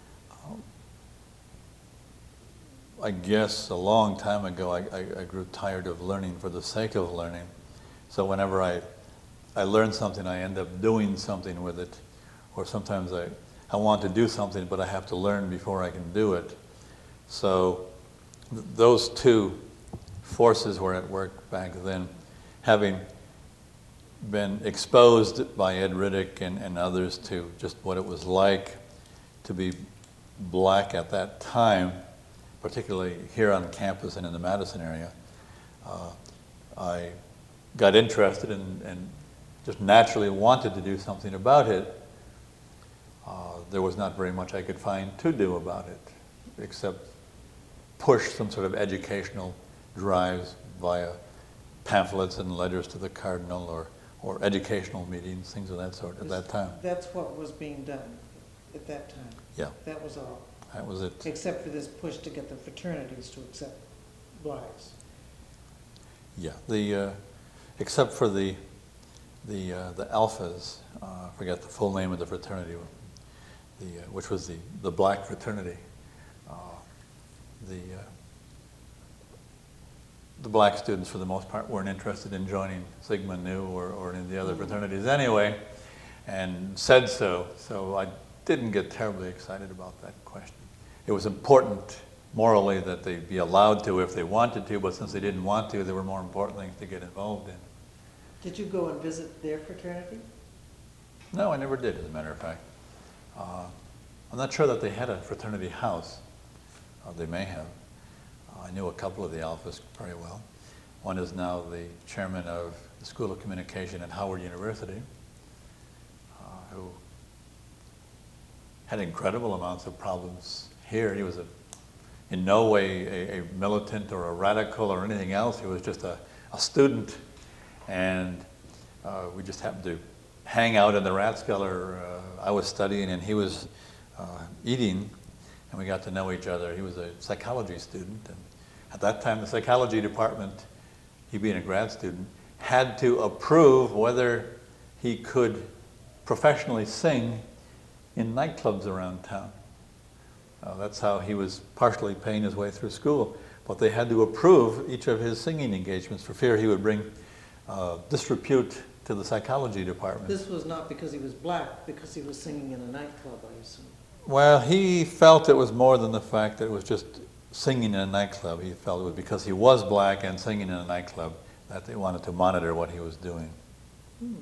I guess a long time ago I, I, I grew tired of learning for the sake of learning. So whenever I I learn something, I end up doing something with it. Or sometimes I, I want to do something, but I have to learn before I can do it. So th- those two forces were at work back then. Having been exposed by Ed Riddick and, and others to just what it was like to be black at that time, particularly here on campus and in the Madison area, uh, I got interested and, and just naturally wanted to do something about it, uh, there was not very much I could find to do about it, except push some sort of educational drives via pamphlets and letters to the cardinal, or, or educational meetings, things of that sort at that time. That's what was being done at that time? Yeah. That was all? That was it. Except for this push to get the fraternities to accept blacks? Yeah, the, uh, except for the, the, uh, the Alphas, uh, I forget the full name of the fraternity, the, uh, which was the, the black fraternity. Uh, the, uh, the black students, for the most part, weren't interested in joining Sigma Nu or, or any of the other fraternities anyway, and said so. So I didn't get terribly excited about that question. It was important morally that they be allowed to if they wanted to, but since they didn't want to, there were more important things to get involved in. Did you go and visit their fraternity? No, I never did, as a matter of fact. Uh, I'm not sure that they had a fraternity house. Uh, they may have. Uh, I knew a couple of the Alphas very well. One is now the chairman of the School of Communication at Howard University, uh, who had incredible amounts of problems here. He was a, in no way a, a militant or a radical or anything else. He was just a, a student, and uh, we just happened to hang out in the Rathskeller. Uh, I was studying and he was uh, eating, and we got to know each other. He was a psychology student, and at that time the psychology department, he being a grad student, had to approve whether he could professionally sing in nightclubs around town. Uh, that's how he was partially paying his way through school. But they had to approve each of his singing engagements for fear he would bring uh, disrepute to the psychology department. This was not because he was black, because he was singing in a nightclub, I assume. Well, he felt it was more than the fact that it was just singing in a nightclub. He felt it was because he was black and singing in a nightclub that they wanted to monitor what he was doing. Hmm.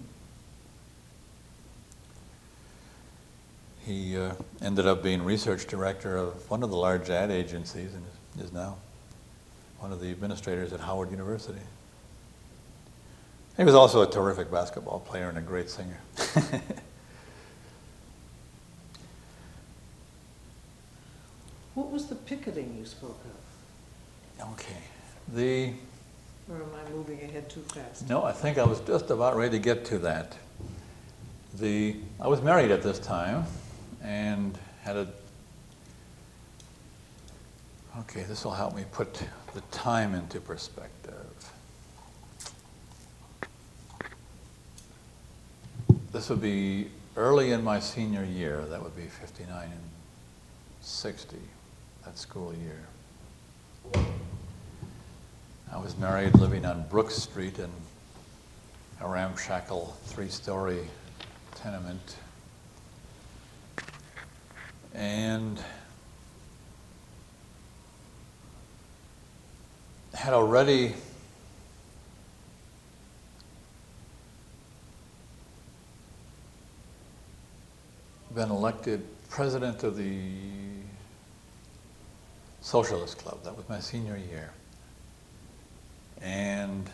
He uh, ended up being research director of one of the large ad agencies and is, is now one of the administrators at Howard University. He was also a terrific basketball player and a great singer. What was the picketing you spoke of? Okay. The Or am I moving ahead too fast? No, I think I was just about ready to get to that. The I was married at this time and had a okay, this will help me put the time into perspective. This would be early in my senior year. That would be fifty-nine and sixty, that school year. I was married, living on Brook Street in a ramshackle three-story tenement. And had already been elected president of the Socialist Club. That was my senior year. And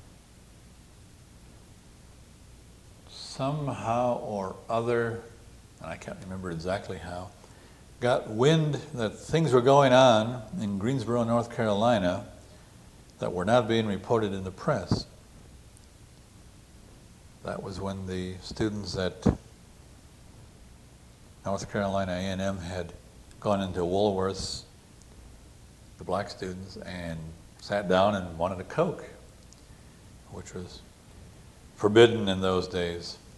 somehow or other, and I can't remember exactly how, got wind that things were going on in Greensboro, North Carolina that were not being reported in the press. That was when the students at North Carolina A and M had gone into Woolworth's, the black students, and sat down and wanted a Coke, which was forbidden in those days.